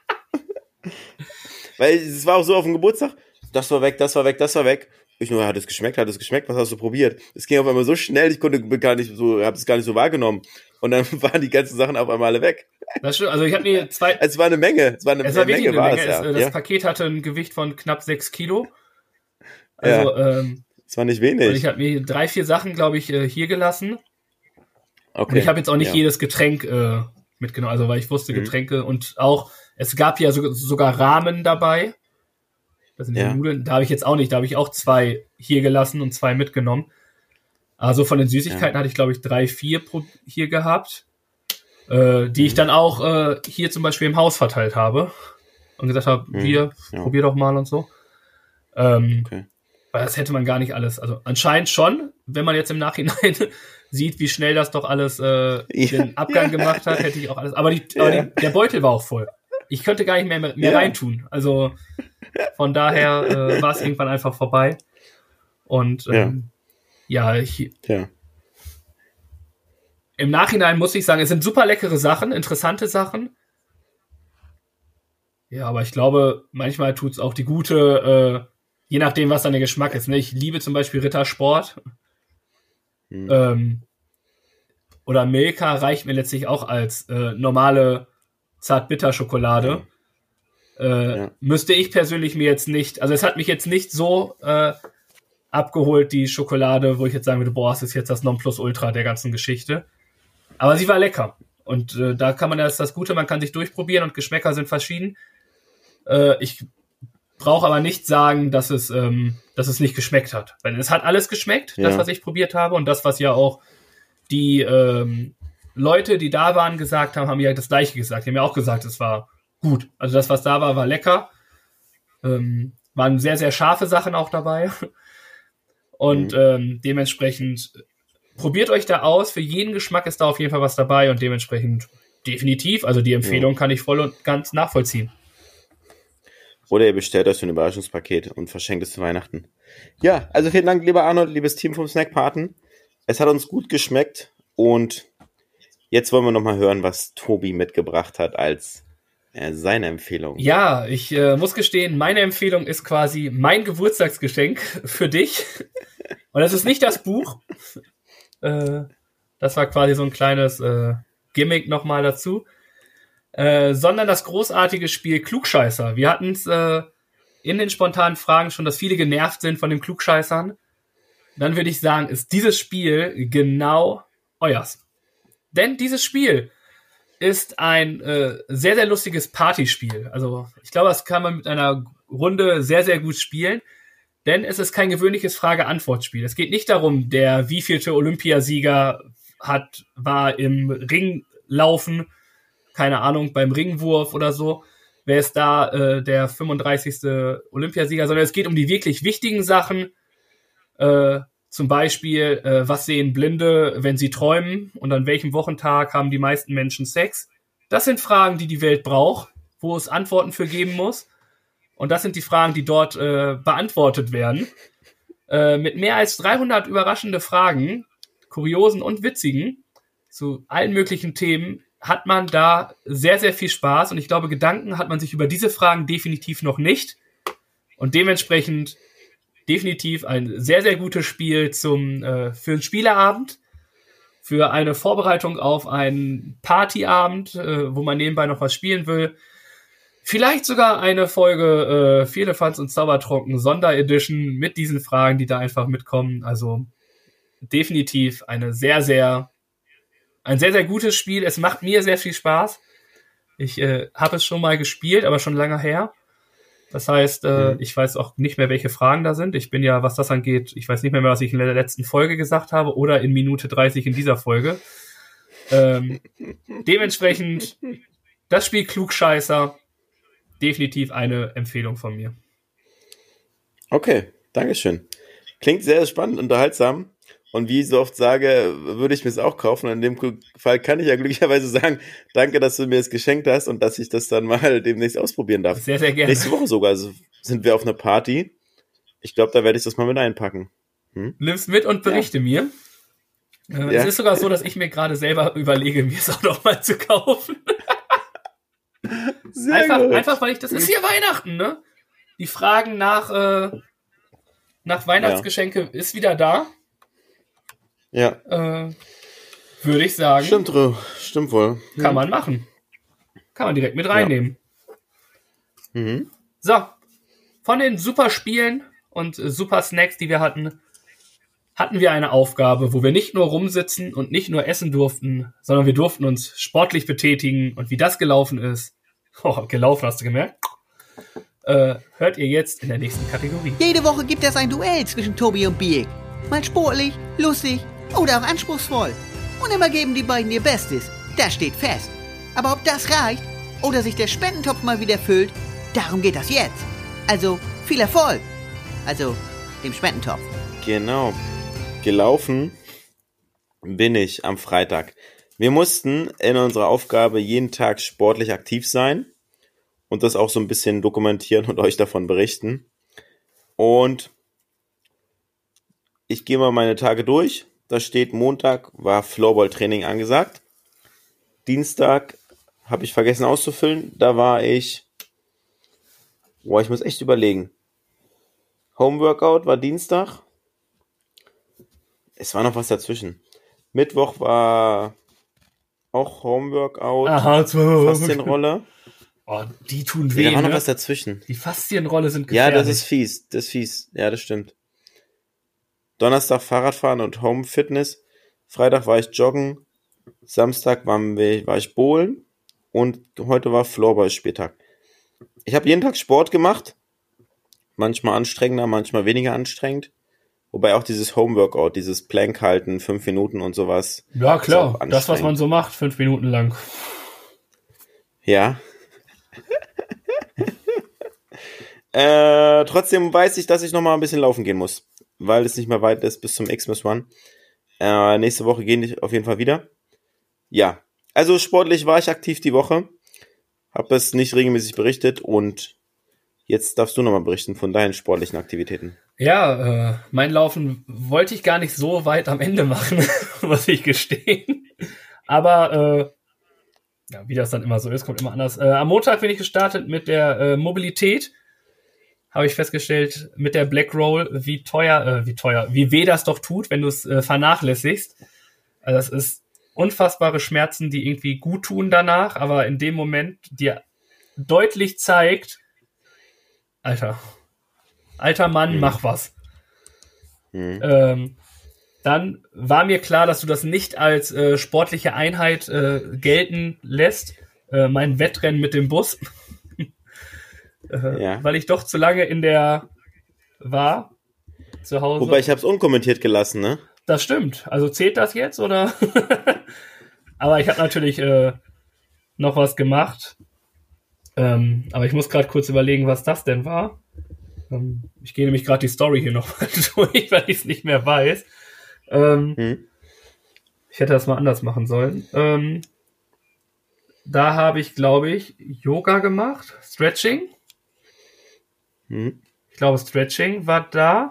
Weil es war auch so auf dem Geburtstag, das war weg, das war weg, das war weg. Ich nur, hat es geschmeckt, hat es geschmeckt, was hast du probiert? Es ging auf einmal so schnell, ich konnte gar nicht so, habe es gar nicht so wahrgenommen. Und dann waren die ganzen Sachen auf einmal alle weg. Das stimmt. Also ich habe mir zwei. Es war eine Menge, es war eine, Es war eine wirklich Menge, eine war Menge. es, Es, ja. äh, das ja. Paket hatte ein Gewicht von knapp sechs Kilo. Also ähm, Es war nicht und wenig. ich habe mir drei, vier Sachen, glaube ich, äh, hier gelassen. Okay. Und ich habe jetzt auch nicht ja. jedes Getränk äh, mitgenommen, also weil ich wusste, Mhm. Getränke und auch, es gab ja so, sogar Ramen dabei. Das sind Ja. die Nudeln, da habe ich jetzt auch nicht, da habe ich auch zwei hier gelassen und zwei mitgenommen. Also von den Süßigkeiten Ja. hatte ich, glaube ich, drei, vier pro, hier gehabt, äh, die Mhm. ich dann auch äh, hier zum Beispiel im Haus verteilt habe und gesagt habe, Mhm. hier, Ja. probier doch mal und so. Ähm, Okay. Weil das hätte man gar nicht alles, also anscheinend schon, wenn man jetzt im Nachhinein sieht, wie schnell das doch alles äh, Ja. den Abgang Ja. gemacht hat, hätte ich auch alles, aber, die, aber Ja. die, der Beutel war auch voll. Ich könnte gar nicht mehr, mehr Ja. reintun. Also von daher äh, war es irgendwann einfach vorbei. Und ähm, ja, ich, Ja. im Nachhinein muss ich sagen, es sind super leckere Sachen, interessante Sachen. Ja, aber ich glaube, manchmal tut's auch die gute, äh, je nachdem, was dann der Geschmack ist. Ne? Ich liebe zum Beispiel Rittersport. Mhm. Ähm, oder Milka reicht mir letztlich auch als äh, normale Zartbitterschokolade. Äh, Ja. Müsste ich persönlich mir jetzt nicht, also es hat mich jetzt nicht so äh, abgeholt, die Schokolade, wo ich jetzt sagen würde, boah, es ist jetzt das Nonplusultra der ganzen Geschichte. Aber sie war lecker. Und äh, da kann man, das ist das Gute, man kann sich durchprobieren und Geschmäcker sind verschieden. Äh, ich brauche aber nicht sagen, dass es, ähm, dass es nicht geschmeckt hat. Weil es hat alles geschmeckt, Ja. das, was ich probiert habe. Und das, was ja auch die ähm, Leute, die da waren, gesagt haben, haben ja das Gleiche gesagt. Die haben ja auch gesagt, es war gut. Also das, was da war, war lecker. Ähm, waren sehr, sehr scharfe Sachen auch dabei. Und Mhm. ähm, dementsprechend probiert euch da aus. Für jeden Geschmack ist da auf jeden Fall was dabei und dementsprechend definitiv. Also die Empfehlung kann ich voll und ganz nachvollziehen. Oder ihr bestellt euch so ein Überraschungspaket und verschenkt es zu Weihnachten. Ja, also vielen Dank, lieber Arnold, liebes Team vom Snackpaten. Es hat uns gut geschmeckt und jetzt wollen wir nochmal hören, was Tobi mitgebracht hat als äh, seine Empfehlung. Ja, ich äh, muss gestehen, meine Empfehlung ist quasi mein Geburtstagsgeschenk für dich. Und das ist nicht das Buch. Äh, das war quasi so ein kleines äh, Gimmick nochmal dazu. Äh, sondern das großartige Spiel Klugscheißer. Wir hatten es äh, in den spontanen Fragen schon, dass viele genervt sind von den Klugscheißern. Dann würde ich sagen, ist dieses Spiel genau euers. Denn dieses Spiel ist ein äh, sehr, sehr lustiges Partyspiel. Also ich glaube, das kann man mit einer Runde sehr, sehr gut spielen. Denn es ist kein gewöhnliches Frage-Antwort-Spiel. Es geht nicht darum, der wievielte Olympiasieger hat, war im Ringlaufen, keine Ahnung, beim Ringwurf oder so. Wer ist da äh, der fünfunddreißigste Olympiasieger? Sondern es geht um die wirklich wichtigen Sachen. Äh, zum Beispiel, äh, was sehen Blinde, wenn sie träumen? Und an welchem Wochentag haben die meisten Menschen Sex? Das sind Fragen, die die Welt braucht, wo es Antworten für geben muss. Und das sind die Fragen, die dort äh, beantwortet werden. Äh, mit mehr als dreihundert überraschende Fragen, kuriosen und witzigen, zu allen möglichen Themen, hat man da sehr, sehr viel Spaß. Und ich glaube, Gedanken hat man sich über diese Fragen definitiv noch nicht. Und dementsprechend definitiv ein sehr, sehr gutes Spiel zum äh, für einen Spieleabend, für eine Vorbereitung auf einen Partyabend, äh, wo man nebenbei noch was spielen will. Vielleicht sogar eine Folge äh, Vierlefanz und Zaubertrunken Sonderedition mit diesen Fragen, die da einfach mitkommen. Also definitiv eine sehr, sehr ein sehr, sehr gutes Spiel. Es macht mir sehr viel Spaß. Ich äh, habe es schon mal gespielt, aber schon lange her. Das heißt, äh, Mhm. ich weiß auch nicht mehr, welche Fragen da sind. Ich bin ja, was das angeht, ich weiß nicht mehr, was ich in der letzten Folge gesagt habe oder in Minute dreißig in dieser Folge. Ähm, dementsprechend, das Spiel Klugscheißer, definitiv eine Empfehlung von mir. Okay, Dankeschön. Klingt sehr spannend, unterhaltsam. Und wie ich so oft sage, würde ich mir es auch kaufen. Und in dem Fall kann ich ja glücklicherweise sagen, danke, dass du mir es geschenkt hast und dass ich das dann mal demnächst ausprobieren darf. Sehr, sehr gerne. Nächste Woche sogar also sind wir auf einer Party. Ich glaube, da werde ich das mal mit einpacken. Hm? Nimm's mit und berichte ja. mir. Äh, ja. Es ist sogar so, dass ich mir gerade selber überlege, mir es auch noch mal zu kaufen. Sehr einfach, gut. einfach, weil ich das ist hier Weihnachten, ne? Die Fragen nach, äh, nach Weihnachtsgeschenke ja. ist wieder da. Ja. Äh, würde ich sagen. Stimmt, stimmt wohl. Kann hm. man machen. Kann man direkt mit reinnehmen. Ja. Mhm. So. Von den super Spielen und äh, super Snacks, die wir hatten, hatten wir eine Aufgabe, wo wir nicht nur rumsitzen und nicht nur essen durften, sondern wir durften uns sportlich betätigen. Und wie das gelaufen ist, oh, gelaufen hast du gemerkt, äh, hört ihr jetzt in der nächsten Kategorie. Jede Woche gibt es ein Duell zwischen Tobi und Biek. Mal sportlich, lustig oder auch anspruchsvoll. Und immer geben die beiden ihr Bestes. Das steht fest. Aber ob das reicht oder sich der Spendentopf mal wieder füllt, darum geht das jetzt. Also viel Erfolg. Also dem Spendentopf. Genau. Gelaufen bin ich am Freitag. Wir mussten in unserer Aufgabe jeden Tag sportlich aktiv sein und das auch so ein bisschen dokumentieren und euch davon berichten. Und ich gehe mal meine Tage durch. Da steht, Montag war Floorball-Training angesagt. Dienstag habe ich vergessen auszufüllen. Da war ich, boah, ich muss echt überlegen. Homeworkout war Dienstag. Es war noch was dazwischen. Mittwoch war auch Homeworkout. Aha, Faszienrolle. Oh, die tun weh, ja, da war noch ne? was dazwischen. Die Faszienrolle sind gefährlich. Ja, das ist fies. Das ist fies. Ja, das stimmt. Donnerstag Fahrradfahren und Home Fitness. Freitag war ich joggen. Samstag waren wir, war ich bowlen. Und heute war Floorball-Spieltag. Ich habe jeden Tag Sport gemacht. Manchmal anstrengender, manchmal weniger anstrengend. Wobei auch dieses Homeworkout, dieses Plank halten, fünf Minuten und sowas. Ja, klar. Das, was man so macht, fünf Minuten lang. Ja. äh, trotzdem weiß ich, dass ich noch mal ein bisschen laufen gehen muss. Weil es nicht mehr weit ist bis zum Xmas One. Äh, nächste Woche gehen ich auf jeden Fall wieder. Ja. Also sportlich war ich aktiv die Woche. Hab es nicht regelmäßig berichtet und jetzt darfst du nochmal berichten von deinen sportlichen Aktivitäten. Ja, äh, mein Laufen wollte ich gar nicht so weit am Ende machen, muss ich gestehen. Aber äh, ja, wie das dann immer so ist, kommt immer anders. Äh, am Montag bin ich gestartet mit der äh, Mobilität. Habe ich festgestellt, mit der Black Roll, wie teuer, äh, wie teuer, wie weh das doch tut, wenn du es äh, vernachlässigst. Also das ist unfassbare Schmerzen, die irgendwie gut tun danach, aber in dem Moment dir deutlich zeigt, Alter, alter Mann, mhm. mach was. Mhm. Ähm, dann war mir klar, dass du das nicht als äh, sportliche Einheit äh, gelten lässt. Äh, mein Wettrennen mit dem Bus. äh, ja. Weil ich doch zu lange in der war, zu Hause. Wobei, ich habe es unkommentiert gelassen, ne? Das stimmt. Also zählt das jetzt, oder? Aber ich habe natürlich äh, noch was gemacht. Ähm, aber ich muss gerade kurz überlegen, was das denn war. Ähm, ich gehe nämlich gerade die Story hier noch mal durch, weil ich es nicht mehr weiß. Ähm, hm. Ich hätte das mal anders machen sollen. Ähm, da habe ich, glaube ich, Yoga gemacht. Stretching. Hm. Ich glaube, Stretching war da.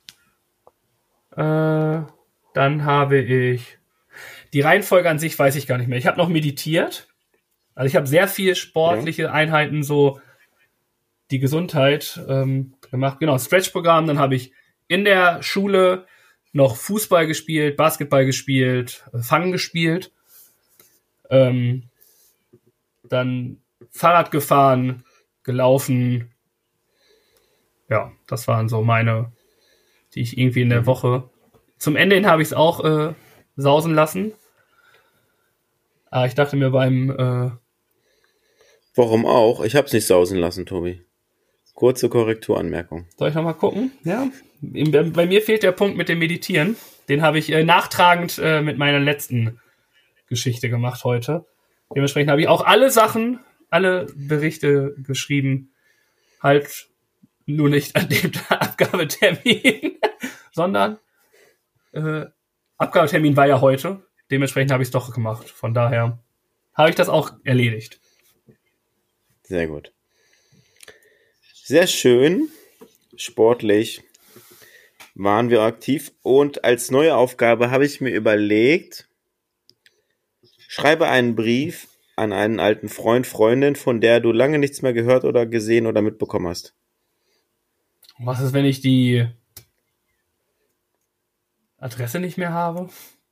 Äh, dann habe ich... Die Reihenfolge an sich weiß ich gar nicht mehr. Ich habe noch meditiert. Also ich habe sehr viel sportliche ja. Einheiten, so die Gesundheit ähm, gemacht. Genau, Stretch-Programm. Dann habe ich in der Schule noch Fußball gespielt, Basketball gespielt, Fangen gespielt. Ähm, dann Fahrrad gefahren, gelaufen. Ja, das waren so meine, die ich irgendwie in der Woche... Zum Ende hin habe ich es auch äh, sausen lassen. Aber ich dachte mir beim... Äh, Warum auch? Ich habe es nicht sausen lassen, Tobi. Kurze Korrekturanmerkung. Soll ich nochmal gucken? Ja. Bei mir fehlt der Punkt mit dem Meditieren. Den habe ich äh, nachtragend äh, mit meiner letzten Geschichte gemacht heute. Dementsprechend habe ich auch alle Sachen, alle Berichte geschrieben, halt nur nicht an dem Abgabetermin, sondern äh, Abgabetermin war ja heute. Dementsprechend habe ich es doch gemacht. Von daher habe ich das auch erledigt. Sehr gut. Sehr schön. Sportlich waren wir aktiv. Und als neue Aufgabe habe ich mir überlegt, schreibe einen Brief an einen alten Freund, Freundin, von der du lange nichts mehr gehört oder gesehen oder mitbekommen hast. Was ist, wenn ich die Adresse nicht mehr habe?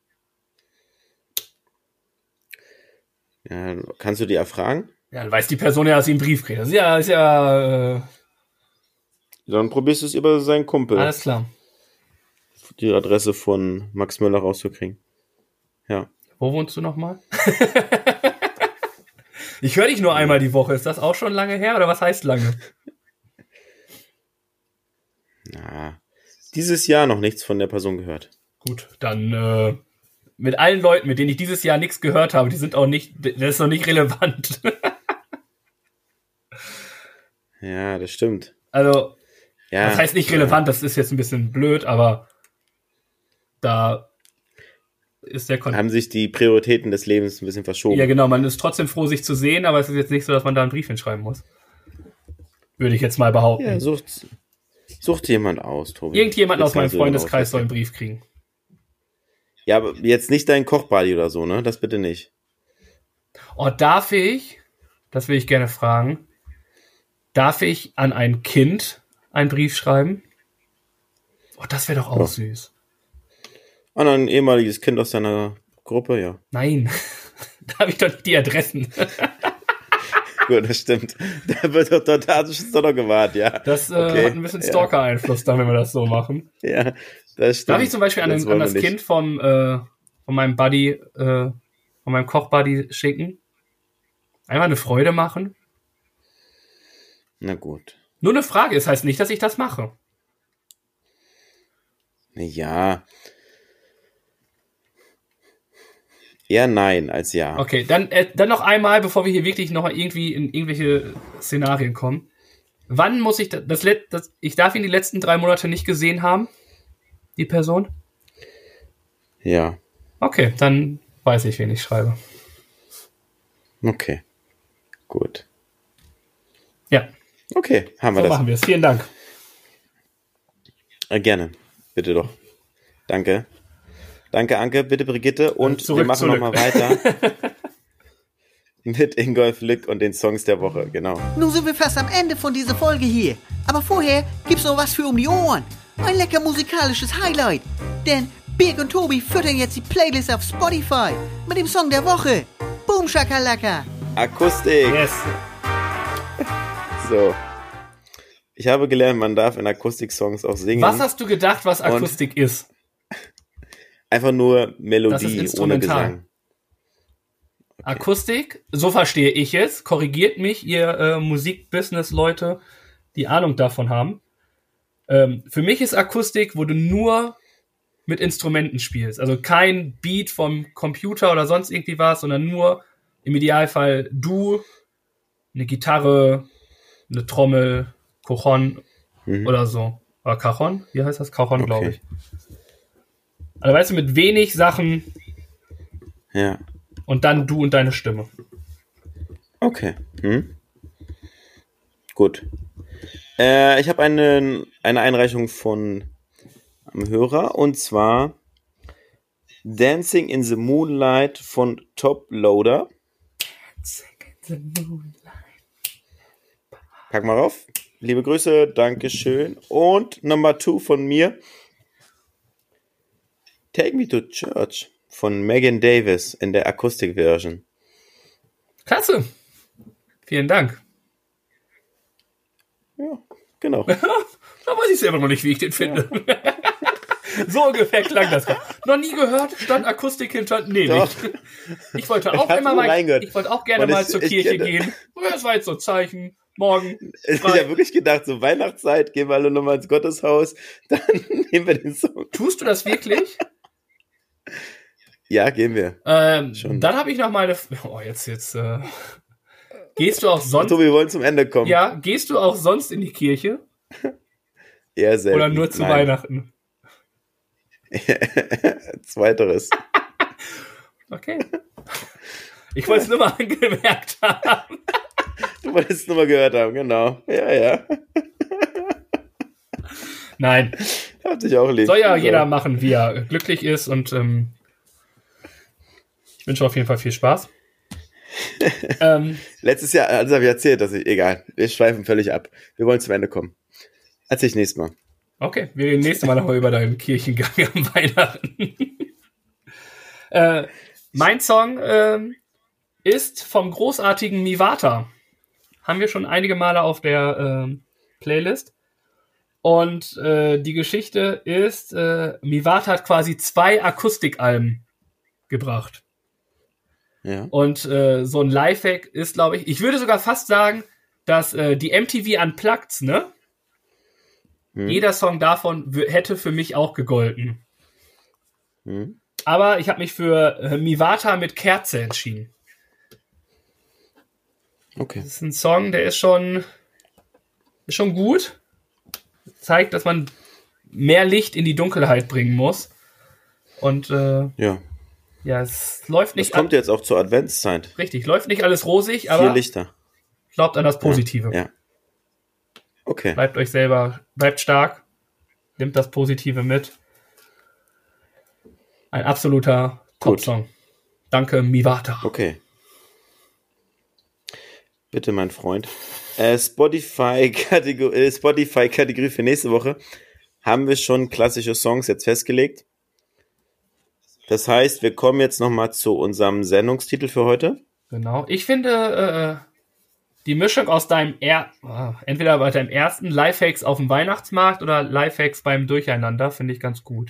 Ja, kannst du die erfragen? Ja, dann weiß die Person ja, dass sie einen Brief kriegt. Das ist ja, ist ja äh, Dann probierst du es über seinen Kumpel, alles klar. die Adresse von Max Müller rauszukriegen. Ja. Wo wohnst du nochmal? Ich höre dich nur einmal die Woche. Ist das auch schon lange her oder was heißt lange? Na, dieses Jahr noch nichts von der Person gehört. Gut, dann äh, mit allen Leuten, mit denen ich dieses Jahr nichts gehört habe, die sind auch nicht, das ist noch nicht relevant. Ja, das stimmt. Also, Ja, das heißt nicht relevant, das ist jetzt ein bisschen blöd, aber da ist der Kontakt. haben sich die Prioritäten des Lebens ein bisschen verschoben. Ja, genau, man ist trotzdem froh, sich zu sehen, aber es ist jetzt nicht so, dass man da einen Brief hinschreiben muss. Würde ich jetzt mal behaupten. Ja, sucht, sucht jemand aus, Tobi. Irgendjemand aus meinem Willst du jemanden Freundeskreis soll einen auswählen? Brief kriegen. Ja, aber jetzt nicht dein Kochbuddy oder so, ne? Das bitte nicht. Oh, darf ich, das will ich gerne fragen, darf ich an ein Kind einen Brief schreiben? Oh, das wäre doch auch Ja. süß. An ein ehemaliges Kind aus deiner Gruppe, ja. Nein, da habe ich doch nicht die Adressen. Gut, das stimmt. Da wird doch der Datenschutz doch noch gewahrt, ja. Das äh, Okay. hat ein bisschen Stalker-Einfluss dann, wenn wir das so machen. Ja, das stimmt. Darf ich zum Beispiel an, Das den, wollen an wir das nicht. Kind vom, äh, von meinem Buddy, äh, von meinem Kochbuddy schicken? Einmal eine Freude machen? Na gut. Nur eine Frage, es heißt nicht, dass ich das mache. Ja. Eher nein als ja. Okay, dann, äh, dann noch einmal, bevor wir hier wirklich noch irgendwie in irgendwelche Szenarien kommen. Wann muss ich das, das, Let- das ich darf ihn die letzten drei Monate nicht gesehen haben? Die Person? Ja. Okay, dann weiß ich, wen ich schreibe. Okay. Gut. Ja, Okay, haben wir so das. machen wir es. Vielen Dank. Äh, gerne. Bitte doch. Danke. Danke, Anke. Bitte, Brigitte. Und Zurück, wir machen zurück. nochmal weiter mit Ingolf Lück und den Songs der Woche. Genau. Nun sind wir fast am Ende von dieser Folge hier. Aber vorher gibt's noch was für um die Ohren. Ein lecker musikalisches Highlight. Denn Birg und Tobi füttern jetzt die Playlist auf Spotify mit dem Song der Woche. Boom Shakalaka. Akustik. Yes. So. Ich habe gelernt, man darf in Akustik-Songs auch singen. Was hast du gedacht, was Akustik ist? Einfach nur Das ist Melodie ohne instrumental. Gesang. Akustik, so verstehe ich es. Korrigiert mich, ihr äh, Musikbusiness-Leute, die Ahnung davon haben. Ähm, für mich ist Akustik, wo du nur mit Instrumenten spielst. Also kein Beat vom Computer oder sonst irgendwie was, sondern nur im Idealfall du, eine Gitarre, eine Trommel, Cajon Mhm. oder so. Oder Cajon? Wie heißt das? Cajon, Okay. glaube ich. Also weißt du, mit wenig Sachen Ja. und dann du und deine Stimme. Okay. Hm? Gut. Äh, ich habe eine, eine Einreichung von einem Hörer und zwar Dancing in the Moonlight von Top Loader. Pack mal rauf. Liebe Grüße, Dankeschön. Und Number Two von mir. Take Me to Church von Megan Davis in der Akustik-Version. Klasse. Vielen Dank. Ja, genau. Da weiß ich selber noch nicht, wie ich den finde. So ungefähr klang das. Noch nie gehört, stand Akustik hinter. Nee, Doch. nicht. Ich wollte auch Ich hab immer nur mal, reingehört. ich wollte auch gerne Und mal es- zur ich Kirche kenne- gehen. Das war jetzt so ein Zeichen. Morgen. Ich frei. habe wirklich gedacht, so Weihnachtszeit, gehen wir alle nochmal ins Gotteshaus, dann nehmen wir den Song. Tust du das wirklich? Ja, gehen wir. Ähm, Schon. dann habe ich noch mal eine... Oh, jetzt, jetzt... Äh, gehst du auch sonst... Tobi, wir wollen zum Ende kommen. Ja, gehst du auch sonst in die Kirche? Eher selten. Oder nur zu Nein. Weihnachten? Zweiteres. Okay. Ich wollte es nur mal angemerkt haben. Du wolltest es nur mal gehört haben, genau. Ja, ja. Nein. Hab dich auch lieb. Soll ja so. jeder machen, wie er glücklich ist. Und ähm, ich wünsche auf jeden Fall viel Spaß. ähm, Letztes Jahr, also habe ich erzählt, dass ich, egal, wir schweifen völlig ab. Wir wollen zum Ende kommen. Erzähl ich nächstes Mal. Okay, wir reden nächstes Mal nochmal über deinen Kirchengang am Weihnachten. äh, mein Song ähm, ist vom großartigen Mivata. Haben wir schon einige Male auf der ähm, Playlist. Und äh, die Geschichte ist, äh, Mivata hat quasi zwei Akustikalben gebracht. Ja. Und äh, so ein Lifehack ist, glaube ich, ich würde sogar fast sagen, dass äh, die M T V Unplugged, ne? Hm. Jeder Song davon w- hätte für mich auch gegolten. Hm. Aber ich habe mich für äh, Mivata mit Kerze entschieden. Okay. Das ist ein Song, der ist schon, ist schon gut. Zeigt, dass man mehr Licht in die Dunkelheit bringen muss. Und äh, Ja. ja, es läuft Das nicht kommt jetzt auch zur Adventszeit. richtig, läuft nicht alles rosig, Vier aber Lichter. glaubt an das Positive. Ja. Okay. Bleibt euch selber, bleibt stark, nimmt das Positive mit. Ein absoluter Gut. Top-Song. Danke, Mivata. Okay. Bitte, mein Freund. Äh, Spotify-Kategorie äh, Spotify-Kategorie für nächste Woche haben wir schon klassische Songs jetzt festgelegt. Das heißt, wir kommen jetzt nochmal zu unserem Sendungstitel für heute. Genau. Ich finde, äh, die Mischung aus deinem er ah, entweder bei deinem ersten Lifehacks auf dem Weihnachtsmarkt oder Lifehacks beim Durcheinander finde ich ganz gut.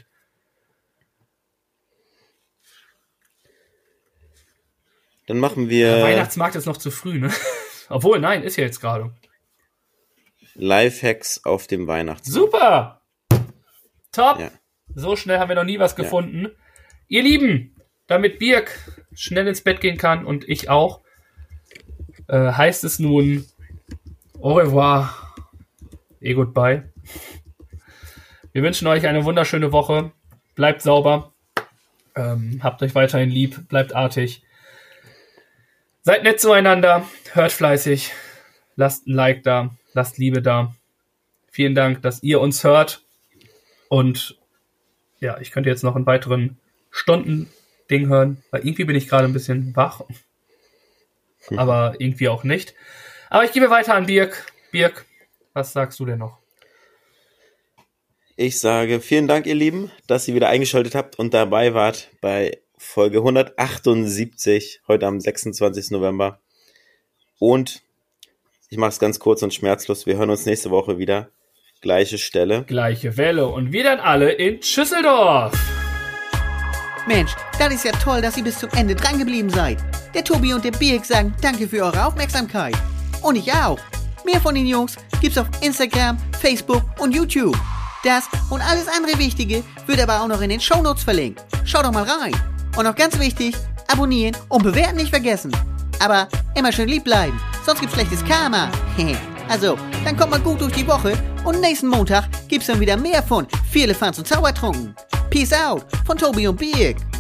Dann machen wir Der Weihnachtsmarkt ist noch zu früh, ne? Obwohl, nein, ist ja jetzt gerade. Lifehacks auf dem Weihnachtsmarkt. Super! Top! Ja. So schnell haben wir noch nie was gefunden. Ihr Lieben, damit Birk schnell ins Bett gehen kann und ich auch, äh, heißt es nun au revoir et goodbye. Wir wünschen euch eine wunderschöne Woche. Bleibt sauber. Ähm, habt euch weiterhin lieb. Bleibt artig. Seid nett zueinander. Hört fleißig. Lasst ein Like da. Lasst Liebe da. Vielen Dank, dass ihr uns hört. Und ja, ich könnte jetzt noch einen weiteren Stunden-Ding hören, weil irgendwie bin ich gerade ein bisschen wach. Aber irgendwie auch nicht. Aber ich gebe weiter an Birk. Birk, was sagst du denn noch? Ich sage vielen Dank, ihr Lieben, dass ihr wieder eingeschaltet habt und dabei wart bei Folge hundertachtundsiebzig, heute am sechsundzwanzigsten November. Und ich mache es ganz kurz und schmerzlos. Wir hören uns nächste Woche wieder. Gleiche Stelle. Gleiche Welle und wir dann alle in Schüsseldorf. Mensch, das ist ja toll, dass ihr bis zum Ende dran geblieben seid. Der Tobi und der Birk sagen danke für eure Aufmerksamkeit. Und ich auch. Mehr von den Jungs gibt's auf Instagram, Facebook und YouTube. Das und alles andere Wichtige wird aber auch noch in den Shownotes verlinkt. Schaut doch mal rein. Und noch ganz wichtig, abonnieren und bewerten nicht vergessen. Aber immer schön lieb bleiben, sonst gibt's schlechtes Karma. Also, dann kommt mal gut durch die Woche und nächsten Montag gibt's dann wieder mehr von Firlefanz und Zaubertrunken. Peace out von Tobi und Birk.